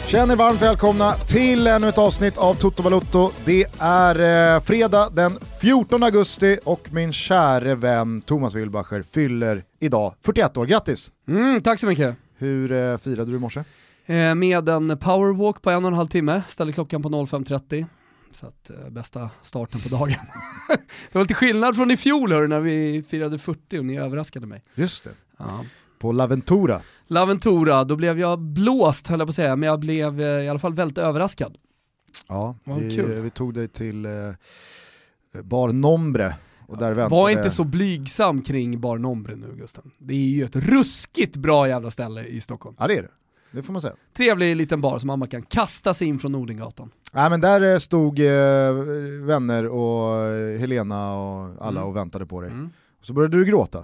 Känner varmt välkomna till ännu ett avsnitt av Toto Balotto. Det är fredag den 14 augusti och min käre vän Thomas Wilbacher fyller idag 41 år. Grattis! Tack så mycket. Hur firade du i morse? Med en powerwalk på 1,5 timme. Ställde klockan på 05.30. Så att bästa starten på dagen. Det var lite skillnad från i fjol när vi firade 40 och ni överraskade mig. Just det. Ja. På L'Aventura, då blev jag blåst höll jag på att säga, men jag blev i alla fall väldigt överraskad. Ja, vi tog dig till Bar Nombre och där väntade... Var inte så blygsam kring Bar Nombre nu, Gusten. Det är ju ett ruskigt bra jävla ställe i Stockholm. Ja, det är det. Det får man säga. Trevlig liten bar som man kan kasta sig in från Nordinggatan. Nej, men där stod vänner och Helena och alla och väntade på dig. Och så började du gråta.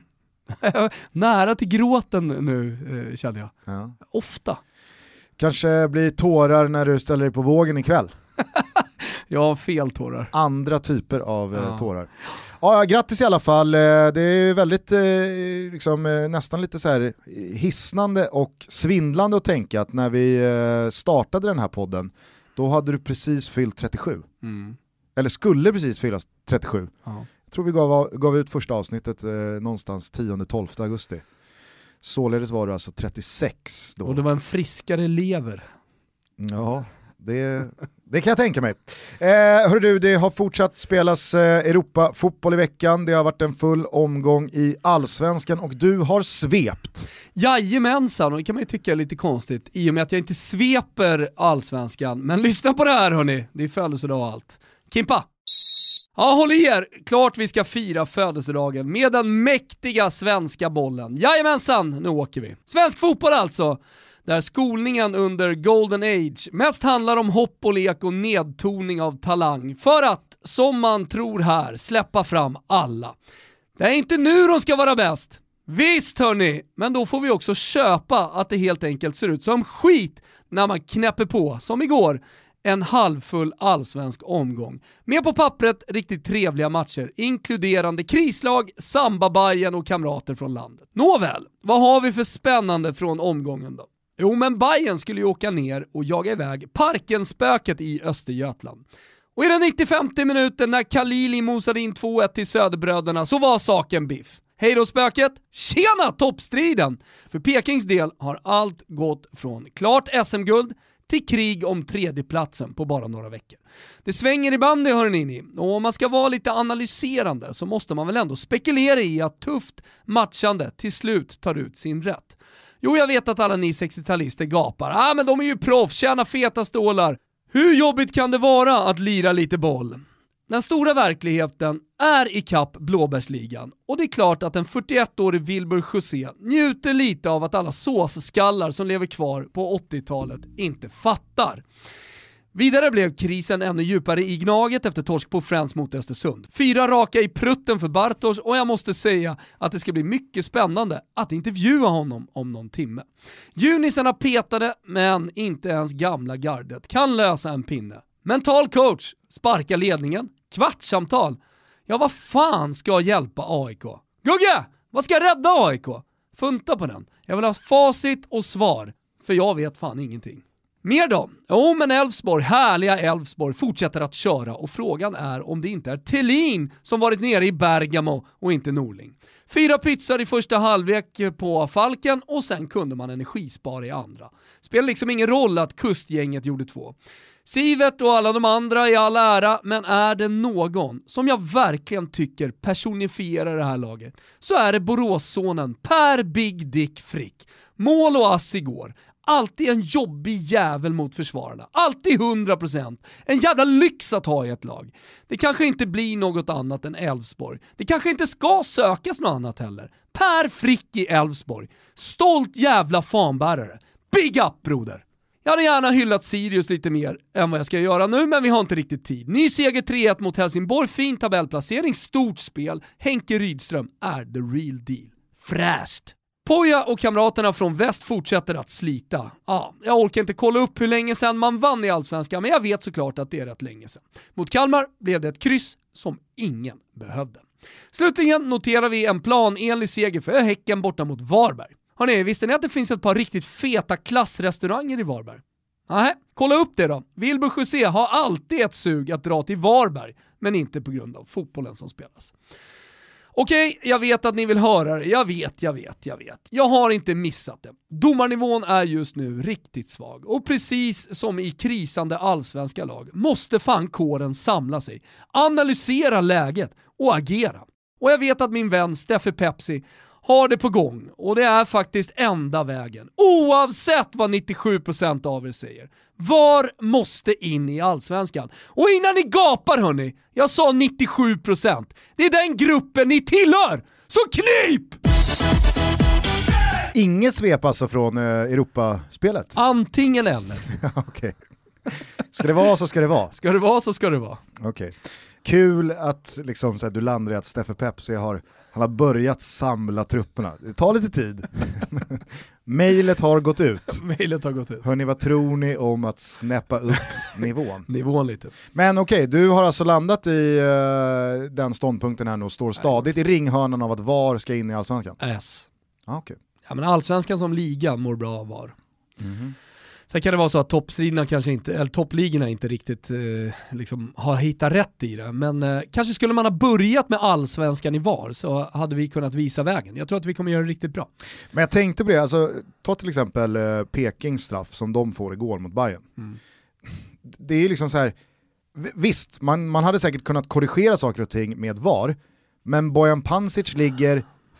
Nära till gråten nu känner jag. Ja. Ofta. Kanske blir tårar när du ställer dig på vågen ikväll. Ja, fel tårar. Andra typer av tårar. Ja, grattis i alla fall. Det är väldigt nästan lite så här hisnande och svindlande att tänka att när vi startade den här podden, då hade du precis fyllt 37. Eller skulle precis fyllas 37. Ja. Jag tror vi gav ut första avsnittet någonstans 10-12 augusti. Således var du alltså 36 då. Och det var en friskare lever. Ja, det kan jag tänka mig. Hör du, det har fortsatt spelas Europa-fotboll i veckan. Det har varit en full omgång i Allsvenskan och du har svept. Jajamensan, och det kan man ju tycka är lite konstigt i och med att jag inte sveper Allsvenskan. Men lyssna på det här hörni, det är födelsedag och allt. Kimpa! Ja, håll i er. Klart vi ska fira födelsedagen med den mäktiga svenska bollen. Jajamensan, nu åker vi. Svensk fotboll alltså, där skolningen under Golden Age mest handlar om hopp och lek och nedtoning av talang för att, som man tror här, släppa fram alla. Det är inte nu de ska vara bäst. Visst hörni, men då får vi också köpa att det helt enkelt ser ut som skit när man knäpper på, som igår, en halvfull allsvensk omgång. Med på pappret riktigt trevliga matcher, inkluderande krislag, Samba-Bajen och kamrater från landet. Nåväl, vad har vi för spännande från omgången då? Jo, men Bajen skulle ju åka ner och jaga iväg Parkenspöket i Östergötland. Och i den 95:e minuten när Khalili mosade in 2-1 till Söderbröderna så var saken biff. Hej då spöket, tjena toppstriden! För Pekings del har allt gått från klart SM-guld till krig om tredjeplatsen på bara några veckor. Det svänger i bandy hörni, och om man ska vara lite analyserande så måste man väl ändå spekulera i att tufft matchande till slut tar ut sin rätt. Jo, jag vet att alla ni 60-talister gapar. Men de är ju proffs, tjänar feta stålar. Hur jobbigt kan det vara att lira lite boll? Den stora verkligheten är i kapp Blåbärsligan och det är klart att en 41-årig Wilbur José njuter lite av att alla såsskallar som lever kvar på 80-talet inte fattar. Vidare blev krisen ännu djupare i Gnaget efter torsk på Friends mot Östersund. 4 raka i prutten för Bartosz och jag måste säga att det ska bli mycket spännande att intervjua honom om någon timme. Junisarna petade, men inte ens gamla gardet kan lösa en pinne. Mental coach, sparka ledningen, kvartssamtal. Ja, vad fan ska hjälpa AIK? Gugge, vad ska rädda AIK? Funta på den. Jag vill ha facit och svar, för jag vet fan ingenting. Mer då? Jo, men Elfsborg, härliga Elfsborg, fortsätter att köra och frågan är om det inte är Thelin som varit nere i Bergamo och inte Norling. 4 pytsar i första halvlek på Falken och sen kunde man energispara i andra. Spelar liksom ingen roll att kustgänget gjorde 2. Sivert och alla de andra i all ära, men är det någon som jag verkligen tycker personifierar det här laget så är det Boråssonen Per Big Dick Frick. Mål och ass igår. Alltid en jobbig jävel mot försvararna. Alltid 100%. En jävla lyx att ha i ett lag. Det kanske inte blir något annat än Elfsborg. Det kanske inte ska sökas något annat heller. Per Frick i Elfsborg. Stolt jävla fanbärare. Big up, broder! Jag hade gärna hyllat Sirius lite mer än vad jag ska göra nu, men vi har inte riktigt tid. Ny seger 3-1 mot Helsingborg, fin tabellplacering, stort spel. Henke Rydström är the real deal. Fräscht! Poja och kamraterna från väst fortsätter att slita. Ja, jag orkar inte kolla upp hur länge sedan man vann i Allsvenskan, men jag vet såklart att det är rätt länge sedan. Mot Kalmar blev det ett kryss som ingen behövde. Slutligen noterar vi en planenlig seger för Häcken borta mot Varberg. Hörrni, visste ni att det finns ett par riktigt feta klassrestauranger i Varberg? Nej, kolla upp det då. Wilbur José har alltid ett sug att dra till Varberg, men inte på grund av fotbollen som spelas. Okej, jag vet att ni vill höra det. Jag vet. Jag har inte missat det. Domarnivån är just nu riktigt svag. Och precis som i krisande allsvenska lag måste fan kåren samla sig, analysera läget och agera. Och jag vet att min vän Steffe Pepsi har det på gång. Och det är faktiskt enda vägen. Oavsett vad 97% av er säger. VAR måste in i allsvenskan. Och innan ni gapar hörni, jag sa 97%. Det är den gruppen ni tillhör. Så knip! Inget svep alltså från Europaspelet? Antingen eller. Okej. Ska det vara så ska det vara. Ska det vara så ska det vara. Okej. Kul att liksom, så här, du landar i att Steffe Pepsi han har börjat samla trupperna. Det tar lite tid. Mejlet har gått ut. Hörrni, vad tror ni om att snäppa upp nivån? Nivån lite. Men okej, du har alltså landat i den ståndpunkten här nu och står stadigt i ringhörnan av att VAR ska in i allsvenskan? Yes. Okay. Ja, men allsvenskan som liga mår bra av VAR. Mm-hmm. Sen kan det vara så att toppstriderna kanske inte, eller toppligorna inte riktigt liksom har hittat rätt i det. Men kanske skulle man ha börjat med allsvenskan i VAR så hade vi kunnat visa vägen. Jag tror att vi kommer göra det riktigt bra. Men jag tänkte på det, alltså, ta till exempel Pekings straff som de får igår mot Bayern. Mm. Det är ju liksom så här, visst, man hade säkert kunnat korrigera saker och ting med VAR, men Bojan Pancic ligger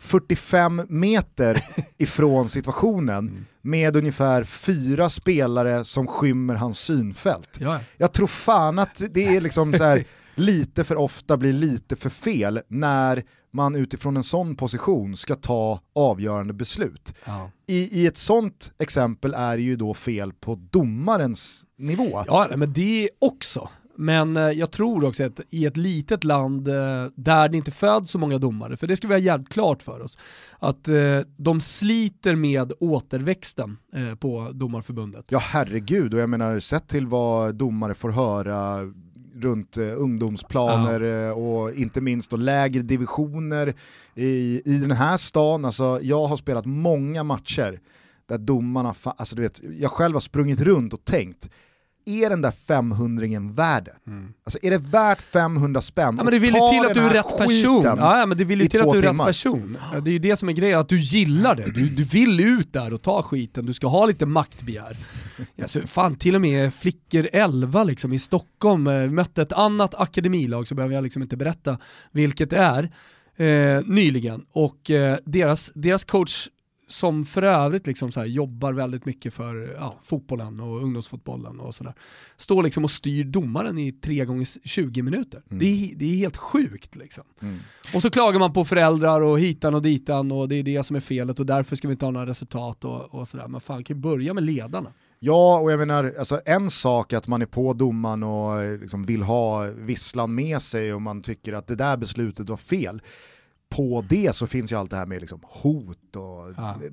45 meter ifrån situationen med ungefär 4 spelare som skymmer hans synfält. Ja. Jag tror fan att det är liksom så här, lite för ofta blir lite för fel när man utifrån en sån position ska ta avgörande beslut. Ja. I ett sånt exempel är det ju då fel på domarens nivå. Ja, men det är också. Men jag tror också att i ett litet land där det inte föds så många domare, för det ska vi ha jävligt klart för oss, att de sliter med återväxten på domarförbundet. Ja herregud, och jag menar sett till vad domare får höra runt ungdomsplaner och inte minst då lägre divisioner i den här stan. Alltså, jag har spelat många matcher där domarna, alltså du vet, jag själv har sprungit runt och tänkt, är den där 500-ringen värd? Alltså är det värt 500 spänn? Ja, men det vill ju till att du är rätt person. Ja, men det vill ju till att du är rätt person. Det är ju det som är grejen, att du gillar det. Du vill ut där och ta skiten. Du ska ha lite maktbegär. Alltså, fan, till och med flickor 11 liksom, i Stockholm mötte ett annat akademilag, så behöver jag liksom inte berätta vilket det är, nyligen. Och deras coach, som för övrigt liksom så här jobbar väldigt mycket för fotbollen och ungdomsfotbollen och sådär, står liksom och styr domaren i 3 gånger 20 minuter. Det är helt sjukt liksom. Och så klagar man på föräldrar och hitan och ditan, och det är det som är felet och därför ska vi inte ha några resultat och sådär. Men fan, kan ju börja med ledarna. Ja, och jag menar, alltså en sak att man är på domaren och liksom vill ha visslan med sig och man tycker att det där beslutet var fel. På det så finns ju allt det här med liksom hot och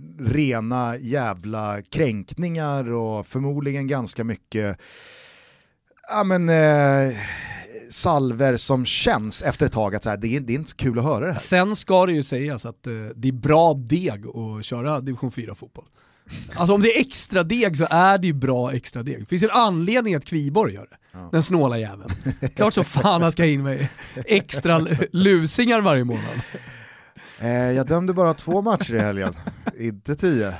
rena jävla kränkningar och förmodligen ganska mycket salver som känns efter ett tag att så här, det är inte så kul att höra det här. Sen ska det ju sägas att det är bra deg att köra division 4-fotboll. Alltså om det är extra deg så är det ju bra extra deg. Det finns en anledning att Kviborg gör det. Ja. Den snåla jäveln. Klart så fan han ska in med extra lusingar varje månad. Jag dömde bara 2 matcher i helgen, inte 10.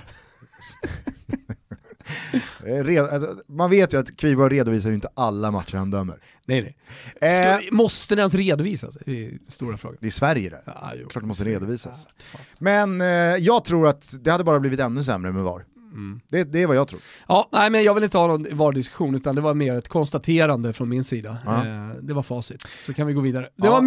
Man vet ju att Kviborg redovisar ju inte alla matcher han dömer. Nej. Måste den ens redovisas? Det är stora frågan. Det är Sverige det. Klart det måste redovisas. Men jag tror att det hade bara blivit ännu sämre med VAR. Det är vad jag tror. Ja, nej, men jag vill inte ha någon VAR-diskussion, utan det var mer ett konstaterande från min sida. Det var facit. Så kan vi gå vidare. Det var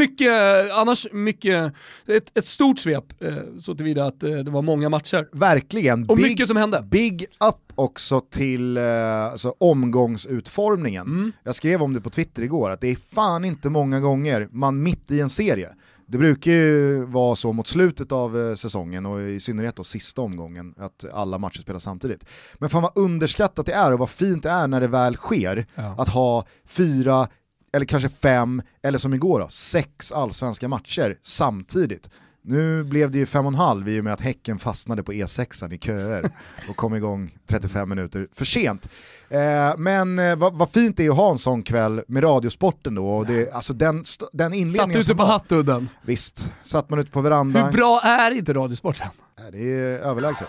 ett stort svep, så tillvida att det var många matcher. Verkligen. Och mycket som hände. Big up också till alltså, omgångsutformningen. Jag skrev om det på Twitter igår, att det är fan inte många gånger man mitt i en serie. Det brukar ju vara så mot slutet av säsongen och i synnerhet då sista omgången att alla matcher spelas samtidigt. Men fan vad underskattat det är och vad fint det är när det väl sker att ha 4 eller kanske 5 eller som igår då 6 allsvenska matcher samtidigt. Nu blev det ju 5,5 i och med att Häcken fastnade på E6 i köer och kom igång 35 minuter för sent. Men vad fint det är att ha en sån kväll med Radiosporten då. Och det, alltså den inledningen. Satt ute på Hattudden. Visst, satt man ute på verandan. Hur bra är inte Radiosporten? Det är överlägset.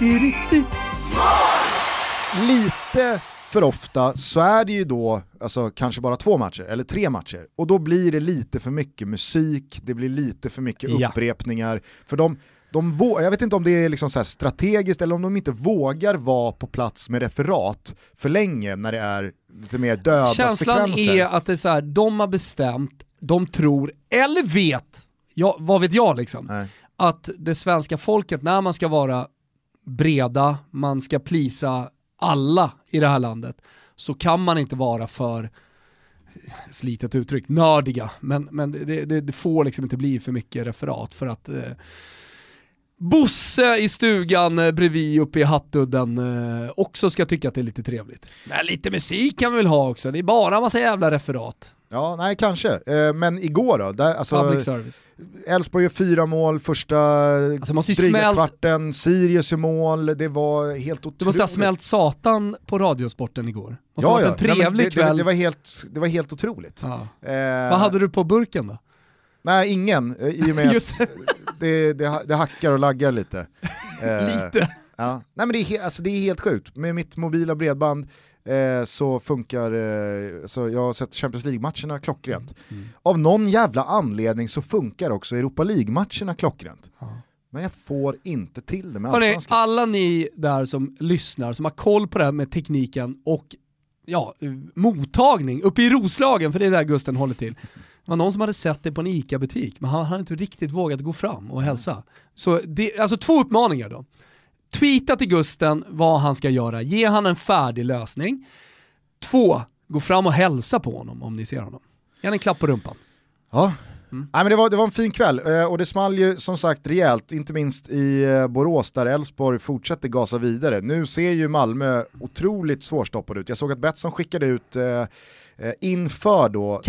Lite för ofta så är det ju då alltså, kanske bara 2 matcher eller 3 matcher och då blir det lite för mycket musik, det blir lite för mycket upprepningar för jag vet inte om det är liksom så här strategiskt eller om de inte vågar vara på plats med referat för länge när det är lite mer döda känslan sekvenser. Känslan är att det är så här, de har bestämt, de tror eller vet, vad vet jag liksom, att det svenska folket när man ska vara breda, man ska plisa alla i det här landet, så kan man inte vara för slitet uttryck, nördiga, men det får liksom inte bli för mycket referat för att Bosse i stugan bredvid uppe i Hattudden också ska tycka att det är lite trevligt. Men lite musik kan vi väl ha också, det är bara en massa jävla referat. Ja, nej kanske. Men igår då? Public service. Elfsborg gör 4 mål, första dryga kvarten, Sirius i mål, det var helt otroligt. Du måste ha smält satan på Radiosporten igår. Ja, en trevlig kväll. Det var helt otroligt. Ja. Vad hade du på burken då? Nej, ingen. I och med att det hackar och laggar lite. Lite? Ja. Nej, men det är helt sjukt. Med mitt mobila bredband så funkar, så jag har sett Champions League-matcherna klockrent. Av någon jävla anledning så funkar också Europa League-matcherna klockrent. Men jag får inte till det med allsvenskan. Alla ni där som lyssnar, som har koll på det här med tekniken och mottagning uppe i Roslagen, för det är där Gusten håller till. Det var någon som hade sett det på en ICA-butik, men han hade inte riktigt vågat gå fram och hälsa. Så det, alltså 2 uppmaningar då. Tweeta till Gusten vad han ska göra. Ge han en färdig lösning. 2, gå fram och hälsa på honom om ni ser honom. Ge han en klapp på rumpan. Ja. Nej, men det var en fin kväll och det small ju som sagt rejält, inte minst i Borås där Elfsborg fortsätter gasa vidare. Nu ser ju Malmö otroligt svårstoppad ut. Jag såg att Betsson skickade ut inför då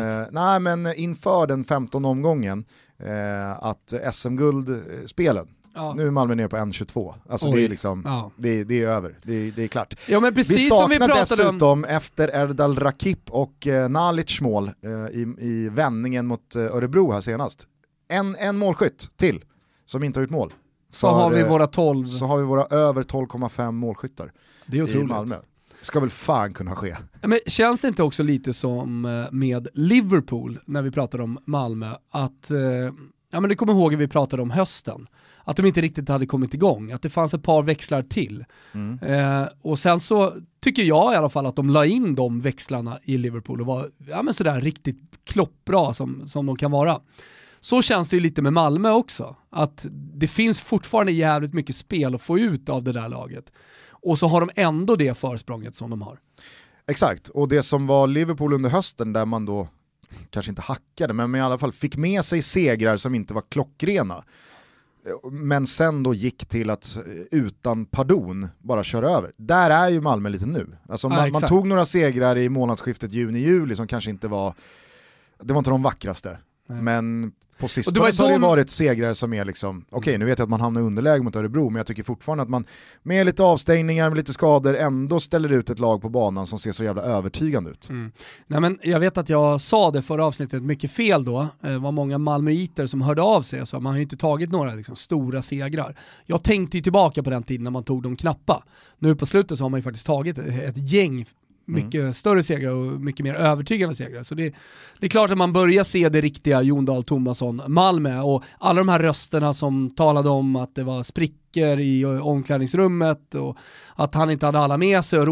inför den 15 omgången att SM-guldspelen. Ja. Nu är Malmö nere på 1,22. Alltså det är liksom det är över. Det är klart. Ja, men precis vi saknar som vi pratade dessutom efter Erdal Rakip och Nalic mål i vändningen mot Örebro här senast. En målskytt till som inte har gjort mål. Så har vi våra 12. Så har vi våra över 12,5 målskyttar. Det är otroligt. I Malmö. Ska väl fan kunna ske. Men känns det inte också lite som med Liverpool när vi pratar om Malmö att men det kommer ihåg att vi pratade om hösten. Att de inte riktigt hade kommit igång. Att det fanns ett par växlar till. Och sen så tycker jag i alla fall att de la in de växlarna i Liverpool och var sådär riktigt kloppbra som de kan vara. Så känns det ju lite med Malmö också. Att det finns fortfarande jävligt mycket spel att få ut av det där laget. Och så har de ändå det försprånget som de har. Exakt, och det som var Liverpool under hösten där man då kanske inte hackade, men i alla fall fick med sig segrar som inte var klockrena. Men sen då gick till att utan pardon bara köra över. Där är ju Malmö lite nu. Alltså man tog några segrar i månadsskiftet juni-juli som kanske inte var inte de vackraste. Nej. Men på sistone så har det varit segrar som är liksom, okej, nu vet jag att man hamnar i underläge mot Örebro, men jag tycker fortfarande att man med lite avstängningar, med lite skador ändå ställer ut ett lag på banan som ser så jävla övertygande ut. Nej, men jag vet att jag sa det förra avsnittet mycket fel då. Det var många malmöiter som hörde av sig, så man har ju inte tagit några liksom stora segrar. Jag tänkte ju tillbaka på den tiden när man tog de knappa. Nu på slutet så har man ju faktiskt tagit ett gäng mycket större segrar och mycket mer övertygande segrar. Så det är klart att man börjar se det riktiga Jon Dahl Tomasson Malmö, och alla de här rösterna som talade om att det var sprickor i omklädningsrummet och att han inte hade alla med sig, och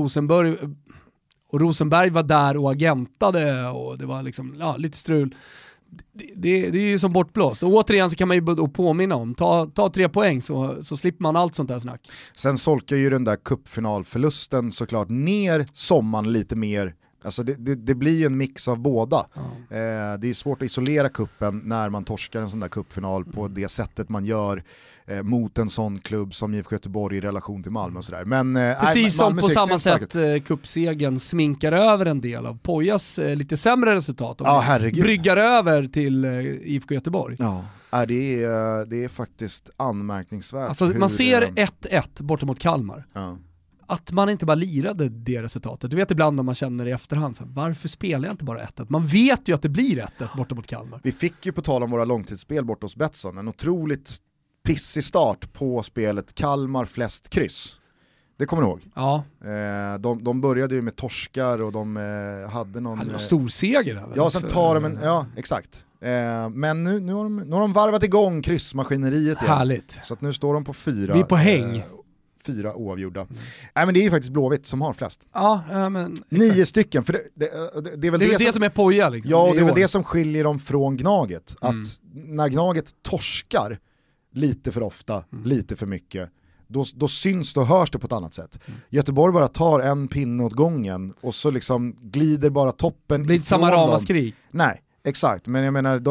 Rosenberg var där och agentade och det var liksom lite strul. Det är ju som bortblåst. Och återigen så kan man ju påminna om ta 3 poäng så slipper man allt sånt där snack. Sen solkar ju den där cupfinalförlusten såklart ner sommaren lite mer. Alltså det blir ju en mix av båda. Det är svårt att isolera kuppen när man torskar en sån där cupfinal på det sättet man gör mot en sån klubb som IFK Göteborg i relation till Malmö och sådär. Men precis som på samma sätt cupsegen sminkar över en del av Pojas lite sämre resultat. Bryggar över till IFK Göteborg. Ja. Det är faktiskt anmärkningsvärt. Alltså, man ser 1-1 borta mot Kalmar. Ja. Att man inte bara lirade det resultatet. Du vet ibland när man känner i efterhand, så här, varför spelar jag inte bara 1-1? Man vet ju att det blir 1-1 borta mot Kalmar. Vi fick ju på tal om våra långtidsspel borta hos Betsson en otroligt pissig start på spelet Kalmar flest kryss. Det kommer du ihåg? Ja. De började ju med torskar och de hade någon... Det var stor seger där. Ja, sen tar de ja, exakt. Men nu har de varvat igång kryssmaskineriet igen. Härligt. Så att nu står de på 4. Vi är på häng. 4 oavgjorda. Nej, men det är ju faktiskt Blåvitt som har flest. Ja, men 9 stycken. För det är väl det som är poja liksom. Ja, och det är väl det som skiljer dem från Gnaget. Att när Gnaget torskar lite för ofta, lite för mycket, då syns och hörs det på ett annat sätt. Göteborg bara tar en pinne åt gången och så liksom glider bara toppen. Det blir inte samma ramaskrig. Nej, exakt. Men jag menar,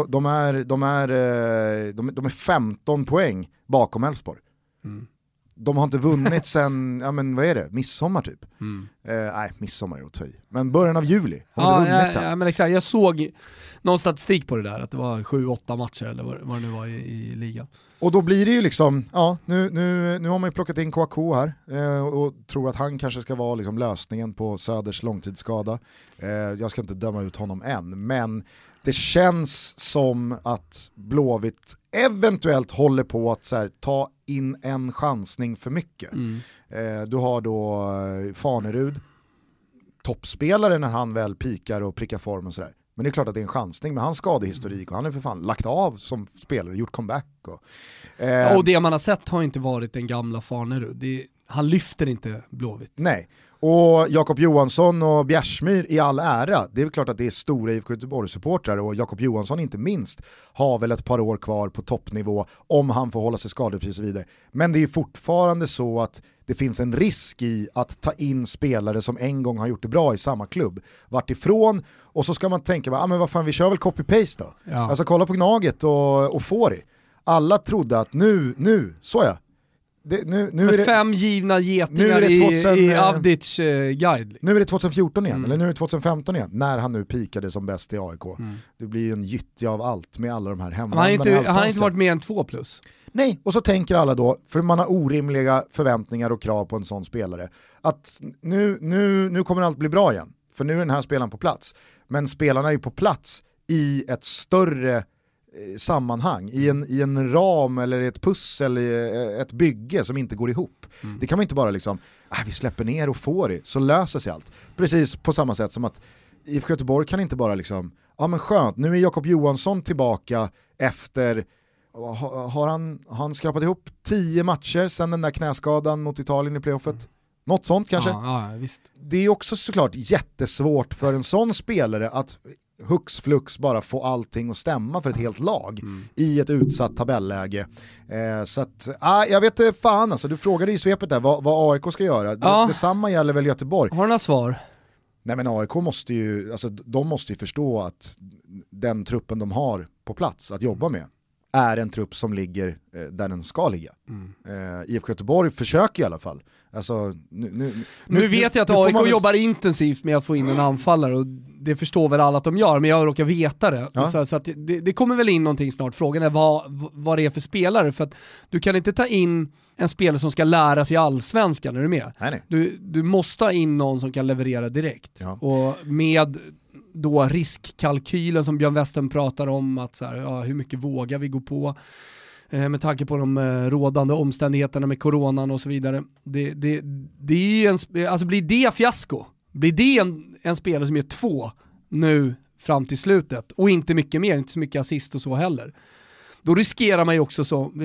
de är 15 poäng bakom Elfsborg. De har inte vunnit sen, ja men vad är det? Midsommar typ. Nej, midsommar är att men början av juli. Har inte vunnit sen. Ja, men exakt. Jag såg någon statistik på det där, att det var 7-8 matcher eller vad det nu var i ligan. Och då blir det ju liksom, ja, nu har man ju plockat in Kouakou här och tror att han kanske ska vara liksom lösningen på Söders långtidsskada. Jag ska inte döma ut honom än, men det känns som att Blåvitt eventuellt håller på att så här, ta in en chansning för mycket. Du har då Fanerud, toppspelare när han väl pikar och prickar form och sådär. Men det är klart att det är en chansning med hans skadehistorik och han är för fan lagt av som spelare, gjort comeback. Och det man har sett har inte varit den gamla Fanerud. Han lyfter inte Blåvitt. Nej, och Jakob Johansson och Bjärsmyr i all ära, det är väl klart att det är stora IFK Göteborg-supportrar och Jakob Johansson inte minst har väl ett par år kvar på toppnivå om han får hålla sig skadefri och så vidare. Men det är fortfarande så att det finns en risk i att ta in spelare som en gång har gjort det bra i samma klubb, vart ifrån, och så ska man tänka, men vad fan, vi kör väl copy-paste då. Ja. Alltså kolla på Gnaget och Fori. Alla trodde att nu, så ja. Nu är det 5 givna getingar i Avdic guide. Nu är det 2014 igen, eller nu är det 2015 igen, när han nu pikade som bäst i AIK. Det blir ju en gyttja av allt med alla de här hemvändarna. Han har inte varit mer än 2+. Nej, och så tänker alla då, för man har orimliga förväntningar och krav på en sån spelare, att nu kommer allt bli bra igen, för nu är den här spelaren på plats. Men spelarna är ju på plats i ett större sammanhang, i en ram eller ett pussel, ett bygge som inte går ihop. Det kan man inte bara liksom, vi släpper ner och får det, så löser sig allt. Precis på samma sätt som att IFK Göteborg kan inte bara liksom, men skönt, nu är Jakob Johansson tillbaka efter, har han skrapat ihop 10 matcher sedan den där knäskadan mot Italien i playoffet. Något sånt kanske. Ja, visst. Det är också såklart jättesvårt för en sån spelare att hux flux bara få allting att stämma för ett helt lag i ett utsatt tabelläge. Så att, jag vet inte fan, alltså, du frågade i svepet där vad AIK ska göra. Detsamma gäller väl Göteborg. Har du några svar? Nej, men AIK måste ju, alltså, de måste ju förstå att den truppen de har på plats att jobba med är en trupp som ligger där den ska ligga. IFK Göteborg försöker i alla fall. Alltså, nu vet jag att AIK jobbar intensivt med att få in en anfallare, och det förstår väl alla att de gör, men jag råkar veta det. Ja. Så att det kommer väl in någonting snart. Frågan är vad det är för spelare, för att du kan inte ta in en spelare som ska lära sig allsvenskan, är du med? Nej. Du måste ha in någon som kan leverera direkt. Ja. Och med då riskkalkylen som Björn Western pratar om, att så här, hur mycket vågar vi gå på med tanke på de rådande omständigheterna med coronan och så vidare. Det är alltså blir det fiasko, blir det en spelare som gör 2 nu fram till slutet och inte mycket mer, inte så mycket assist och så heller, då riskerar man ju också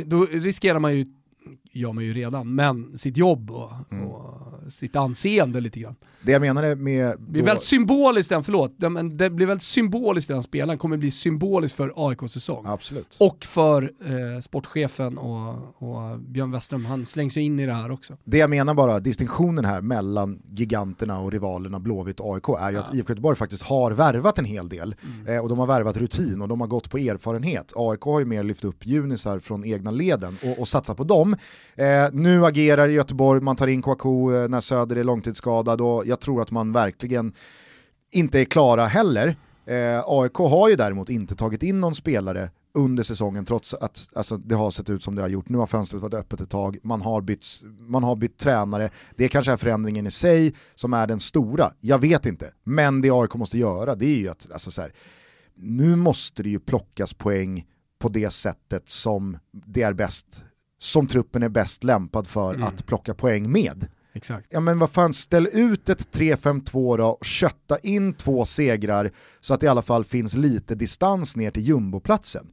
gör man ju redan, men sitt jobb och sitt anseende lite grann. Det jag menade med... Det blir väldigt symboliskt det blir väldigt symboliskt, den spelaren kommer bli symboliskt för AIKs säsong. Absolut. Och för sportchefen och Björn Western, han slängs ju in i det här också. Det jag menar bara, distinktionen här mellan giganterna och rivalerna Blåvitt och AIK är ju att IFK Göteborg faktiskt har värvat en hel del och de har värvat rutin och de har gått på erfarenhet. AIK har ju mer lyft upp junisar från egna leden och satsat på dem. Nu agerar Göteborg, man tar in Kouakou när Söder är långtidsskadad, och jag tror att man verkligen inte är klara heller. AIK har ju däremot inte tagit in någon spelare under säsongen, trots att alltså, det har sett ut som det har gjort. Nu har fönstret varit öppet ett tag, man har bytt tränare. Det kanske är förändringen i sig som är den stora, jag vet inte. Men det AIK måste göra, det är ju att alltså, så här, nu måste det ju plockas poäng på det sättet som det är bäst, som truppen är bäst lämpad för att plocka poäng med. Exakt. Ja, men vad fan, ställ ut ett 3-5-2 då och kötta in 2 segrar så att det i alla fall finns lite distans ner till jumboplatsen.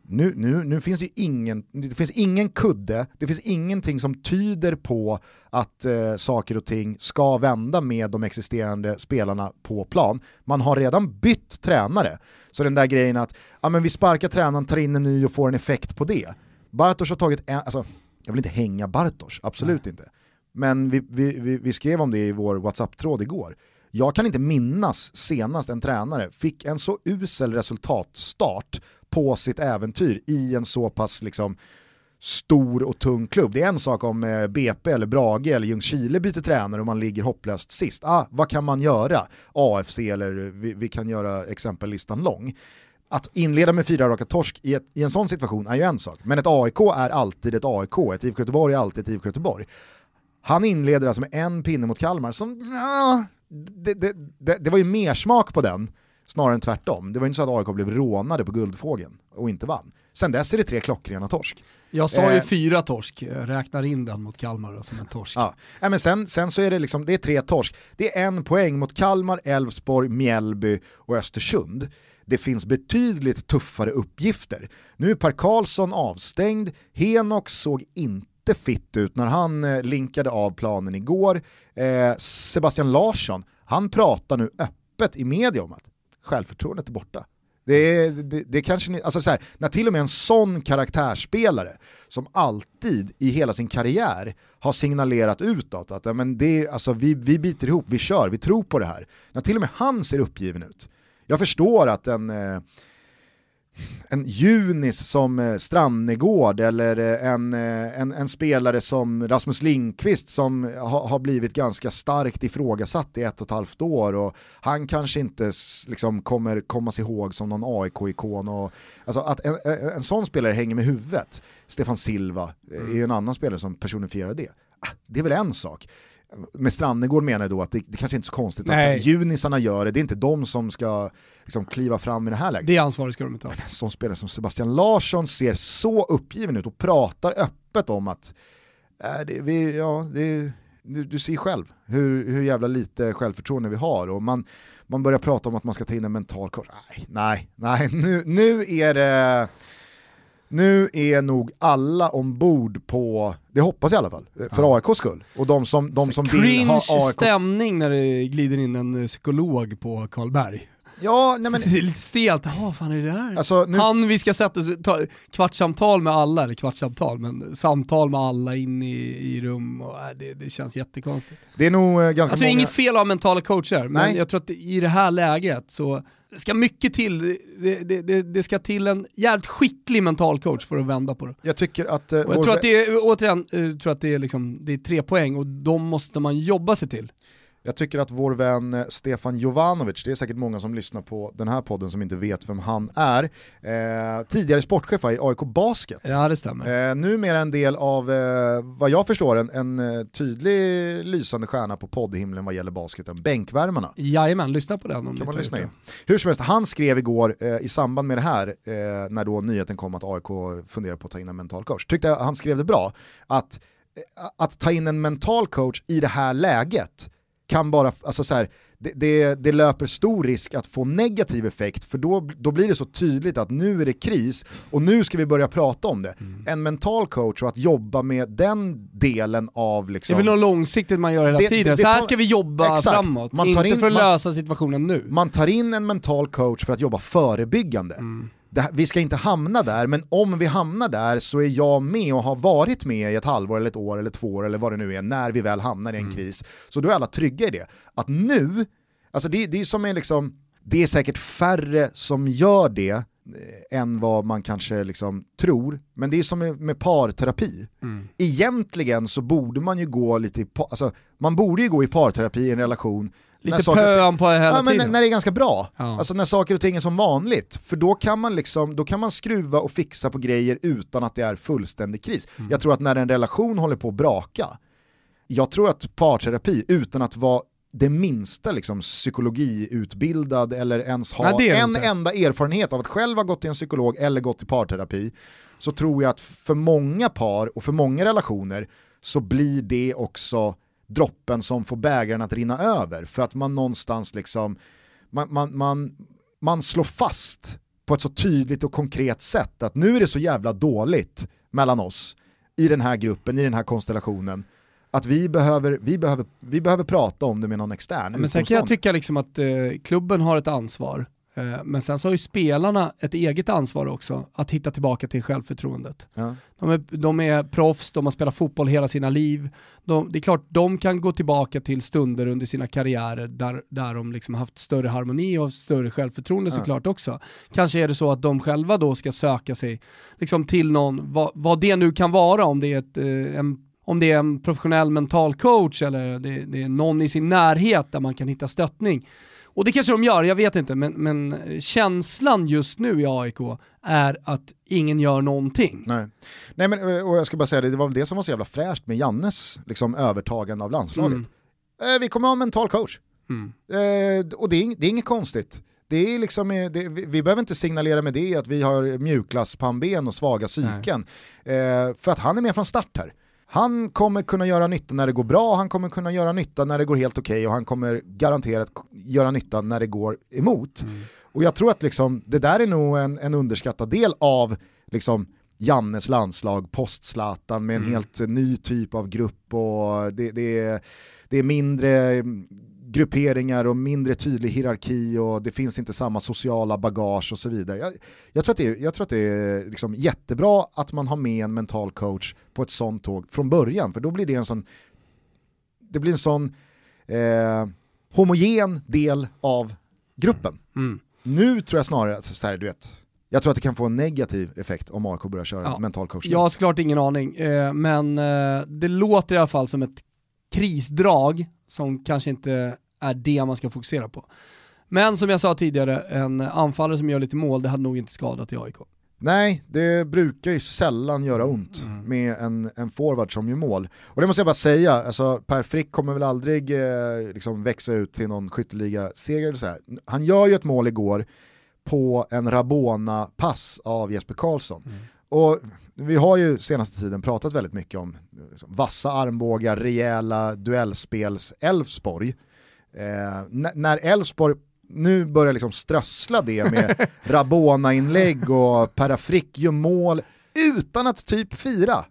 Nu finns det finns ingen kudde, det finns ingenting som tyder på att saker och ting ska vända med de existerande spelarna på plan. Man har redan bytt tränare. Så den där grejen att men vi sparkar tränaren, tar in en ny och får en effekt på det. Bartosz har tagit alltså, jag vill inte hänga Bartosz, absolut inte. Men vi skrev om det i vår WhatsApp-tråd igår. Jag kan inte minnas senast en tränare fick en så usel resultatstart på sitt äventyr i en så pass liksom stor och tung klubb. Det är en sak om BP eller Brage eller Ljungskile byter tränare och man ligger hopplöst sist. Vad kan man göra? AFC eller vi kan göra exempellistan lång. Att inleda med 4 raka torsk i en sån situation är ju en sak. Men ett AIK är alltid ett AIK. Ett IFK Göteborg är alltid ett IFK Göteborg. Han inleder alltså med en pinne mot Kalmar som det var ju mer smak på den snarare än tvärtom. Det var inte så att AIK blev rånade på Guldfågeln och inte vann. Sen dess är det 3 klockrena torsk. Jag sa ju 4 torsk, räknar in den mot Kalmar då, som en torsk. Ja. Men sen så är det liksom, det är 3 torsk. Det är 1 poäng mot Kalmar, Elfsborg, Mjällby och Östersund. Det finns betydligt tuffare uppgifter. Nu är Per Karlsson avstängd. Henok såg inte fitt ut när han linkade av planen igår. Sebastian Larsson, han pratar nu öppet i media om att självförtroendet är borta. Det kanske alltså så här, när till och med en sån karaktärsspelare som alltid i hela sin karriär har signalerat utåt att men alltså, vi biter ihop, vi kör, vi tror på det här. När till och med han ser uppgiven ut. Jag förstår att en Junis som Strannegård eller en spelare som Rasmus Lindqvist som har blivit ganska starkt ifrågasatt i 1,5 år och han kanske inte liksom kommer komma sig ihåg som någon AIK-ikon och alltså att en sån spelare hänger med huvudet. Stefan Silva är ju en annan spelare som personifierar det. Det är väl en sak. Med Strannegård menar jag då att det kanske inte är så konstigt att junisarna gör det. Det är inte de som ska liksom kliva fram i det här läget. Det ansvaret ska de inte ha. Som spelare som Sebastian Larsson ser så uppgiven ut och pratar öppet om att du ser själv hur jävla lite självförtroende vi har och man börjar prata om att man ska ta in en mental coach. Nej, nu är nog alla ombord på, det hoppas jag i alla fall, för AIKs skull. Och de som vill ha AIK. Stämning när det glider in en psykolog på Karlberg. Ja, nej men... Det är lite stelt, fan är det där? Alltså, vi ska sätta kvartssamtal med alla, eller kvartssamtal, men samtal med alla in i rum och det känns jättekonstigt. Det är nog ganska alltså många... inget fel av mentala coacher, men nej. jag tror att i det här läget så ska mycket till, det ska till en jävligt skicklig mental coach för att vända på det. Jag tycker att... jag tror att det är, återigen, tror att det är, liksom, det är 3 poäng och de måste man jobba sig till. Jag tycker att vår vän Stefan Jovanovic, det är säkert många som lyssnar på den här podden som inte vet vem han är, tidigare sportchef i AIK Basket. Ja, det stämmer. Numera en del av, vad jag förstår, en tydlig lysande stjärna på poddhimlen vad gäller basketen, Bänkvärmarna. Jajamän, lyssna på den om kan man lyssna in. Hur som helst, han skrev igår i samband med det här, när då nyheten kom att AIK funderar på att ta in en mental coach. Tyckte jag han skrev det bra, att ta in en mental coach i det här läget kan bara, alltså så här, det löper stor risk att få negativ effekt, för då blir det så tydligt att nu är det kris och nu ska vi börja prata om det. En mental coach och att jobba med den delen av liksom... Det är väl något långsiktigt man gör hela tiden. Så här ska vi jobba framåt, inte för att lösa situationen nu. Man tar in en mental coach för att jobba förebyggande. Vi ska inte hamna där, men om vi hamnar där så är jag med och har varit med i ett halvår eller ett år eller 2 år eller vad det nu är när vi väl hamnar i en kris. Så då är alla trygga i det. Att nu, alltså det är som en liksom, det är säkert färre som gör det än vad man kanske liksom tror, men det är som med parterapi. Egentligen så borde man ju gå lite man borde ju gå i parterapi i en relation Lite pön på hela tiden. Men när det är ganska bra. Ja. Alltså när saker och ting är som vanligt. För då kan man skruva och fixa på grejer utan att det är fullständig kris. Jag tror att när en relation håller på att braka, jag tror att parterapi utan att vara det minsta liksom psykologiutbildad eller ens ha enda erfarenhet av att själv ha gått till en psykolog eller gått till parterapi, så tror jag att för många par och för många relationer så blir det också droppen som får bägaren att rinna över, för att man någonstans liksom man slår fast på ett så tydligt och konkret sätt att nu är det så jävla dåligt mellan oss i den här gruppen, i den här konstellationen, att vi behöver prata om det med någon extern. Men sen kan jag tycka liksom att klubben har ett ansvar. Men sen så har ju spelarna ett eget ansvar också att hitta tillbaka till självförtroendet. Ja. De är proffs, de har spelat fotboll hela sina liv. Det är klart, de kan gå tillbaka till stunder under sina karriärer där de liksom haft större harmoni och större självförtroende såklart också. Kanske är det så att de själva då ska söka sig liksom till någon, vad det nu kan vara, om det är om det är en professionell mental coach eller det är någon i sin närhet där man kan hitta stöttning. Och det kanske de gör, jag vet inte, men känslan just nu i AIK är att ingen gör någonting. Nej, men och jag ska bara säga det var väl det som var så jävla fräscht med Jannes liksom övertagande av landslaget. Vi kommer ha en mental coach. Och det är inget konstigt. Det är liksom, vi behöver inte signalera med det att vi har mjukglasspannben och svaga psyken. För att han är med från start här. Han kommer kunna göra nytta när det går bra, han kommer kunna göra nytta när det går helt okej, och han kommer garanterat göra nytta när det går emot. Och jag tror att liksom, det där är nog en underskattad del av liksom Jannes landslag, post-Zlatan, med en helt ny typ av grupp, och det är mindre grupperingar och mindre tydlig hierarki, och det finns inte samma sociala bagage och så vidare. Jag tror att det är liksom jättebra att man har med en mental coach på ett sånt tåg från början, för då blir det en sån homogen del av gruppen. Nu tror jag snarare att så här, du vet, jag tror att det kan få en negativ effekt om AIK börjar köra mental coach. Jag har såklart ingen aning, men det låter i alla fall som ett krisdrag som kanske inte är det man ska fokusera på. Men som jag sa tidigare, en anfallare som gör lite mål, det hade nog inte skadat i AIK. Nej, det brukar ju sällan göra ont med en forward som gör mål. Och det måste jag bara säga, alltså Per Frick kommer väl aldrig liksom växa ut till någon skytteliga-seger eller så här. Han gör ju ett mål igår på en Rabona-pass av Jesper Karlsson. Och vi har ju senaste tiden pratat väldigt mycket om liksom vassa armbågar, rejäla duellspels Elfsborg. När Elfsborg nu börjar liksom strössla det med Rabona-inlägg och Per Frick gör mål utan att typ fira.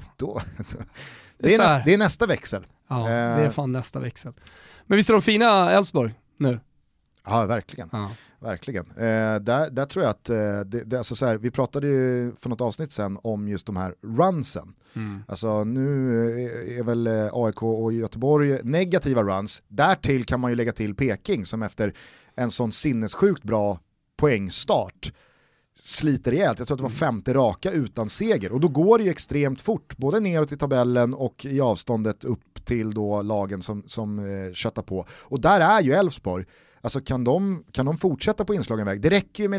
Det är nästa växel. Ja, det är fan nästa växel. Men visst är de fina Elfsborg nu? Ja, verkligen. Verkligen. Där tror jag att alltså så här, vi pratade ju för något avsnitt sen om just de här runsen. Alltså nu är väl AIK och Göteborg negativa runs. Därtill kan man ju lägga till Peking som efter en sån sinnessjukt bra poängstart sliter rejält. Jag tror att det var 50 raka utan seger, och då går det ju extremt fort både neråt i tabellen och i avståndet upp till då lagen som köttar på. Och där är ju Elfsborg. Alltså kan de fortsätta på inslagen väg? Det räcker ju med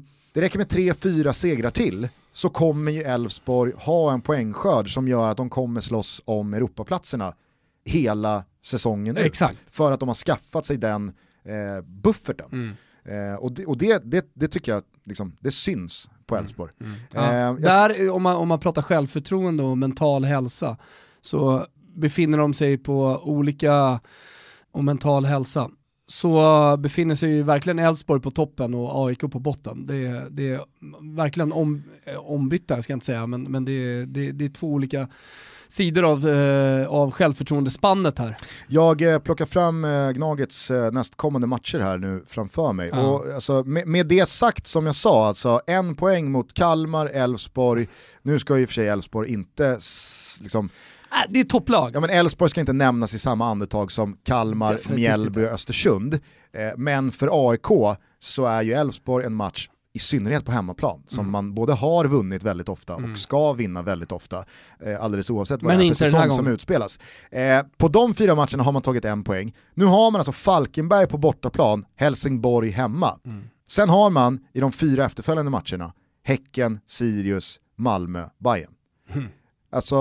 3-4 segrar till, så kommer ju Elfsborg ha en poängskörd som gör att de kommer slåss om Europaplatserna hela säsongen ut. Exakt. För att de har skaffat sig den bufferten. Och det tycker jag liksom, det syns på Elfsborg. Där, om man pratar självförtroende och mental hälsa, så befinner de sig på olika, och mental hälsa, så befinner sig ju verkligen Elfsborg på toppen och AIK på botten. Det är verkligen ombytta, ska jag inte säga, men det är två olika sidor av självförtroendespannet här. Jag plockar fram Gnagets nästkommande matcher här nu framför mig. Och alltså, med det sagt, som jag sa, alltså 1 poäng mot Kalmar, Elfsborg. Nu ska ju i och för sig Elfsborg inte liksom... Det är topplag. Ja, men Elfsborg ska inte nämnas i samma andetag som Kalmar, definitivt Mjällby och Östersund. Men för AIK så är ju Elfsborg en match i synnerhet på hemmaplan, som man både har vunnit väldigt ofta och ska vinna väldigt ofta, alldeles oavsett vad det är för säsong som utspelas. På de 4 matcherna har man tagit 1 poäng. Nu har man alltså Falkenberg på bortaplan, Helsingborg hemma. Sen har man i de 4 efterföljande matcherna Häcken, Sirius, Malmö, Bayern. Alltså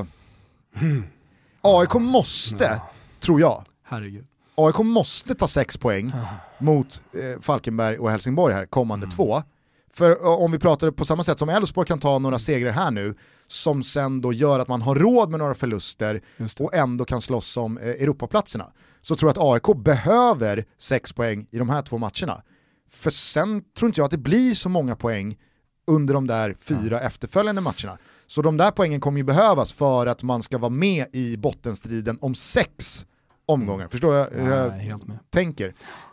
AIK måste, tror jag, herregud, AIK måste ta 6 poäng mot Falkenberg och Helsingborg här kommande 2. För om vi pratar på samma sätt som Elfsborg kan ta några segrar här nu, som sen då gör att man har råd med några förluster och ändå kan slåss om Europaplatserna, så tror jag att AIK behöver 6 poäng i de här 2 matcherna. För sen tror inte jag att det blir så många poäng under de där 4 efterföljande matcherna. Så de där poängen kommer ju behövas för att man ska vara med i bottenstriden om 6 omgångar. Förstår jag hur jag tänker?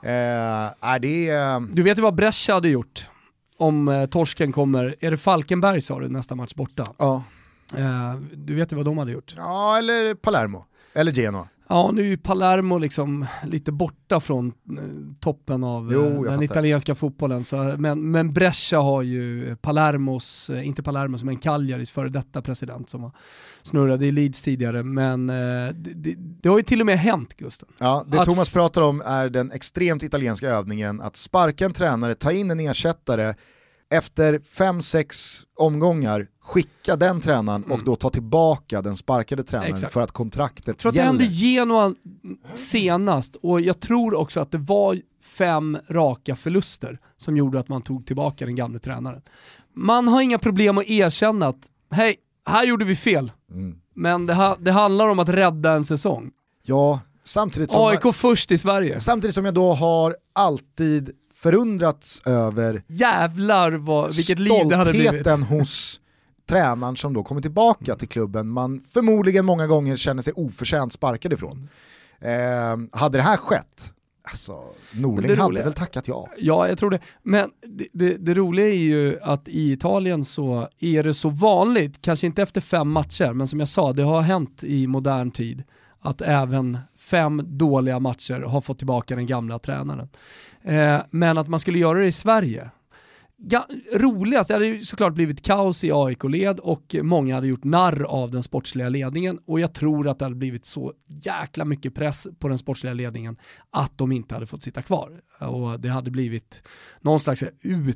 Du vet ju vad Brescia hade gjort om torsken kommer. Är det Falkenberg, sa du, nästa match borta? Ja. Du vet ju vad de hade gjort? Ja, eller Palermo. Eller Genoa. Ja, nu är ju Palermo liksom lite borta från toppen av den italienska fotbollen. Så, men Brescia har ju Palermos, inte Palermos, men Cagliaris före detta president som snurrade i Leeds tidigare. Men det har ju till och med hänt, Gusten. Ja, det Thomas pratar om är den extremt italienska övningen att sparka en tränare, ta in en ersättare, efter 5-6 omgångar skicka den tränaren och då ta tillbaka den sparkade tränaren för att kontraktet gäller. Jag tror att det hände Genoa senast, och jag tror också att det var 5 raka förluster som gjorde att man tog tillbaka den gamla tränaren. Man har inga problem att erkänna att hej, här gjorde vi fel. Men det handlar om att rädda en säsong. Ja, samtidigt som AIK först i Sverige. Samtidigt som jag då har alltid förundrats över vilket liv det hade blivit. Stoltheten hos tränaren som då kommer tillbaka till klubben man förmodligen många gånger känner sig oförtjänt sparkad ifrån. Hade det här skett, alltså Norling hade väl tackat ja. Ja, jag tror det. Men det roliga är ju att i Italien så är det så vanligt, kanske inte efter 5 matcher, men som jag sa, det har hänt i modern tid att även 5 dåliga matcher har fått tillbaka den gamla tränaren. Men att man skulle göra det i Sverige. Roligast, det hade ju såklart blivit kaos i AIK-led och många hade gjort narr av den sportsliga ledningen, och jag tror att det hade blivit så jäkla mycket press på den sportsliga ledningen att de inte hade fått sitta kvar, och det hade blivit någon slags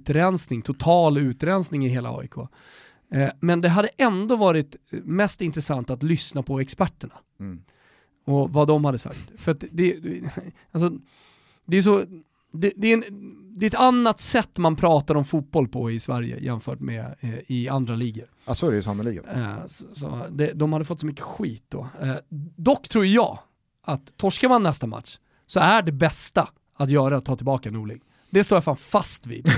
total utrensning i hela AIK. Men det hade ändå varit mest intressant att lyssna på experterna och vad de hade sagt, för att det är så. Det är ett annat sätt man pratar om fotboll på i Sverige jämfört med i andra ligor. Ja, så är det ju sannolikt. De hade fått så mycket skit då. Dock tror jag att torskar man nästa match så är det bästa att göra att ta tillbaka Norling. Det står jag fan fast vid.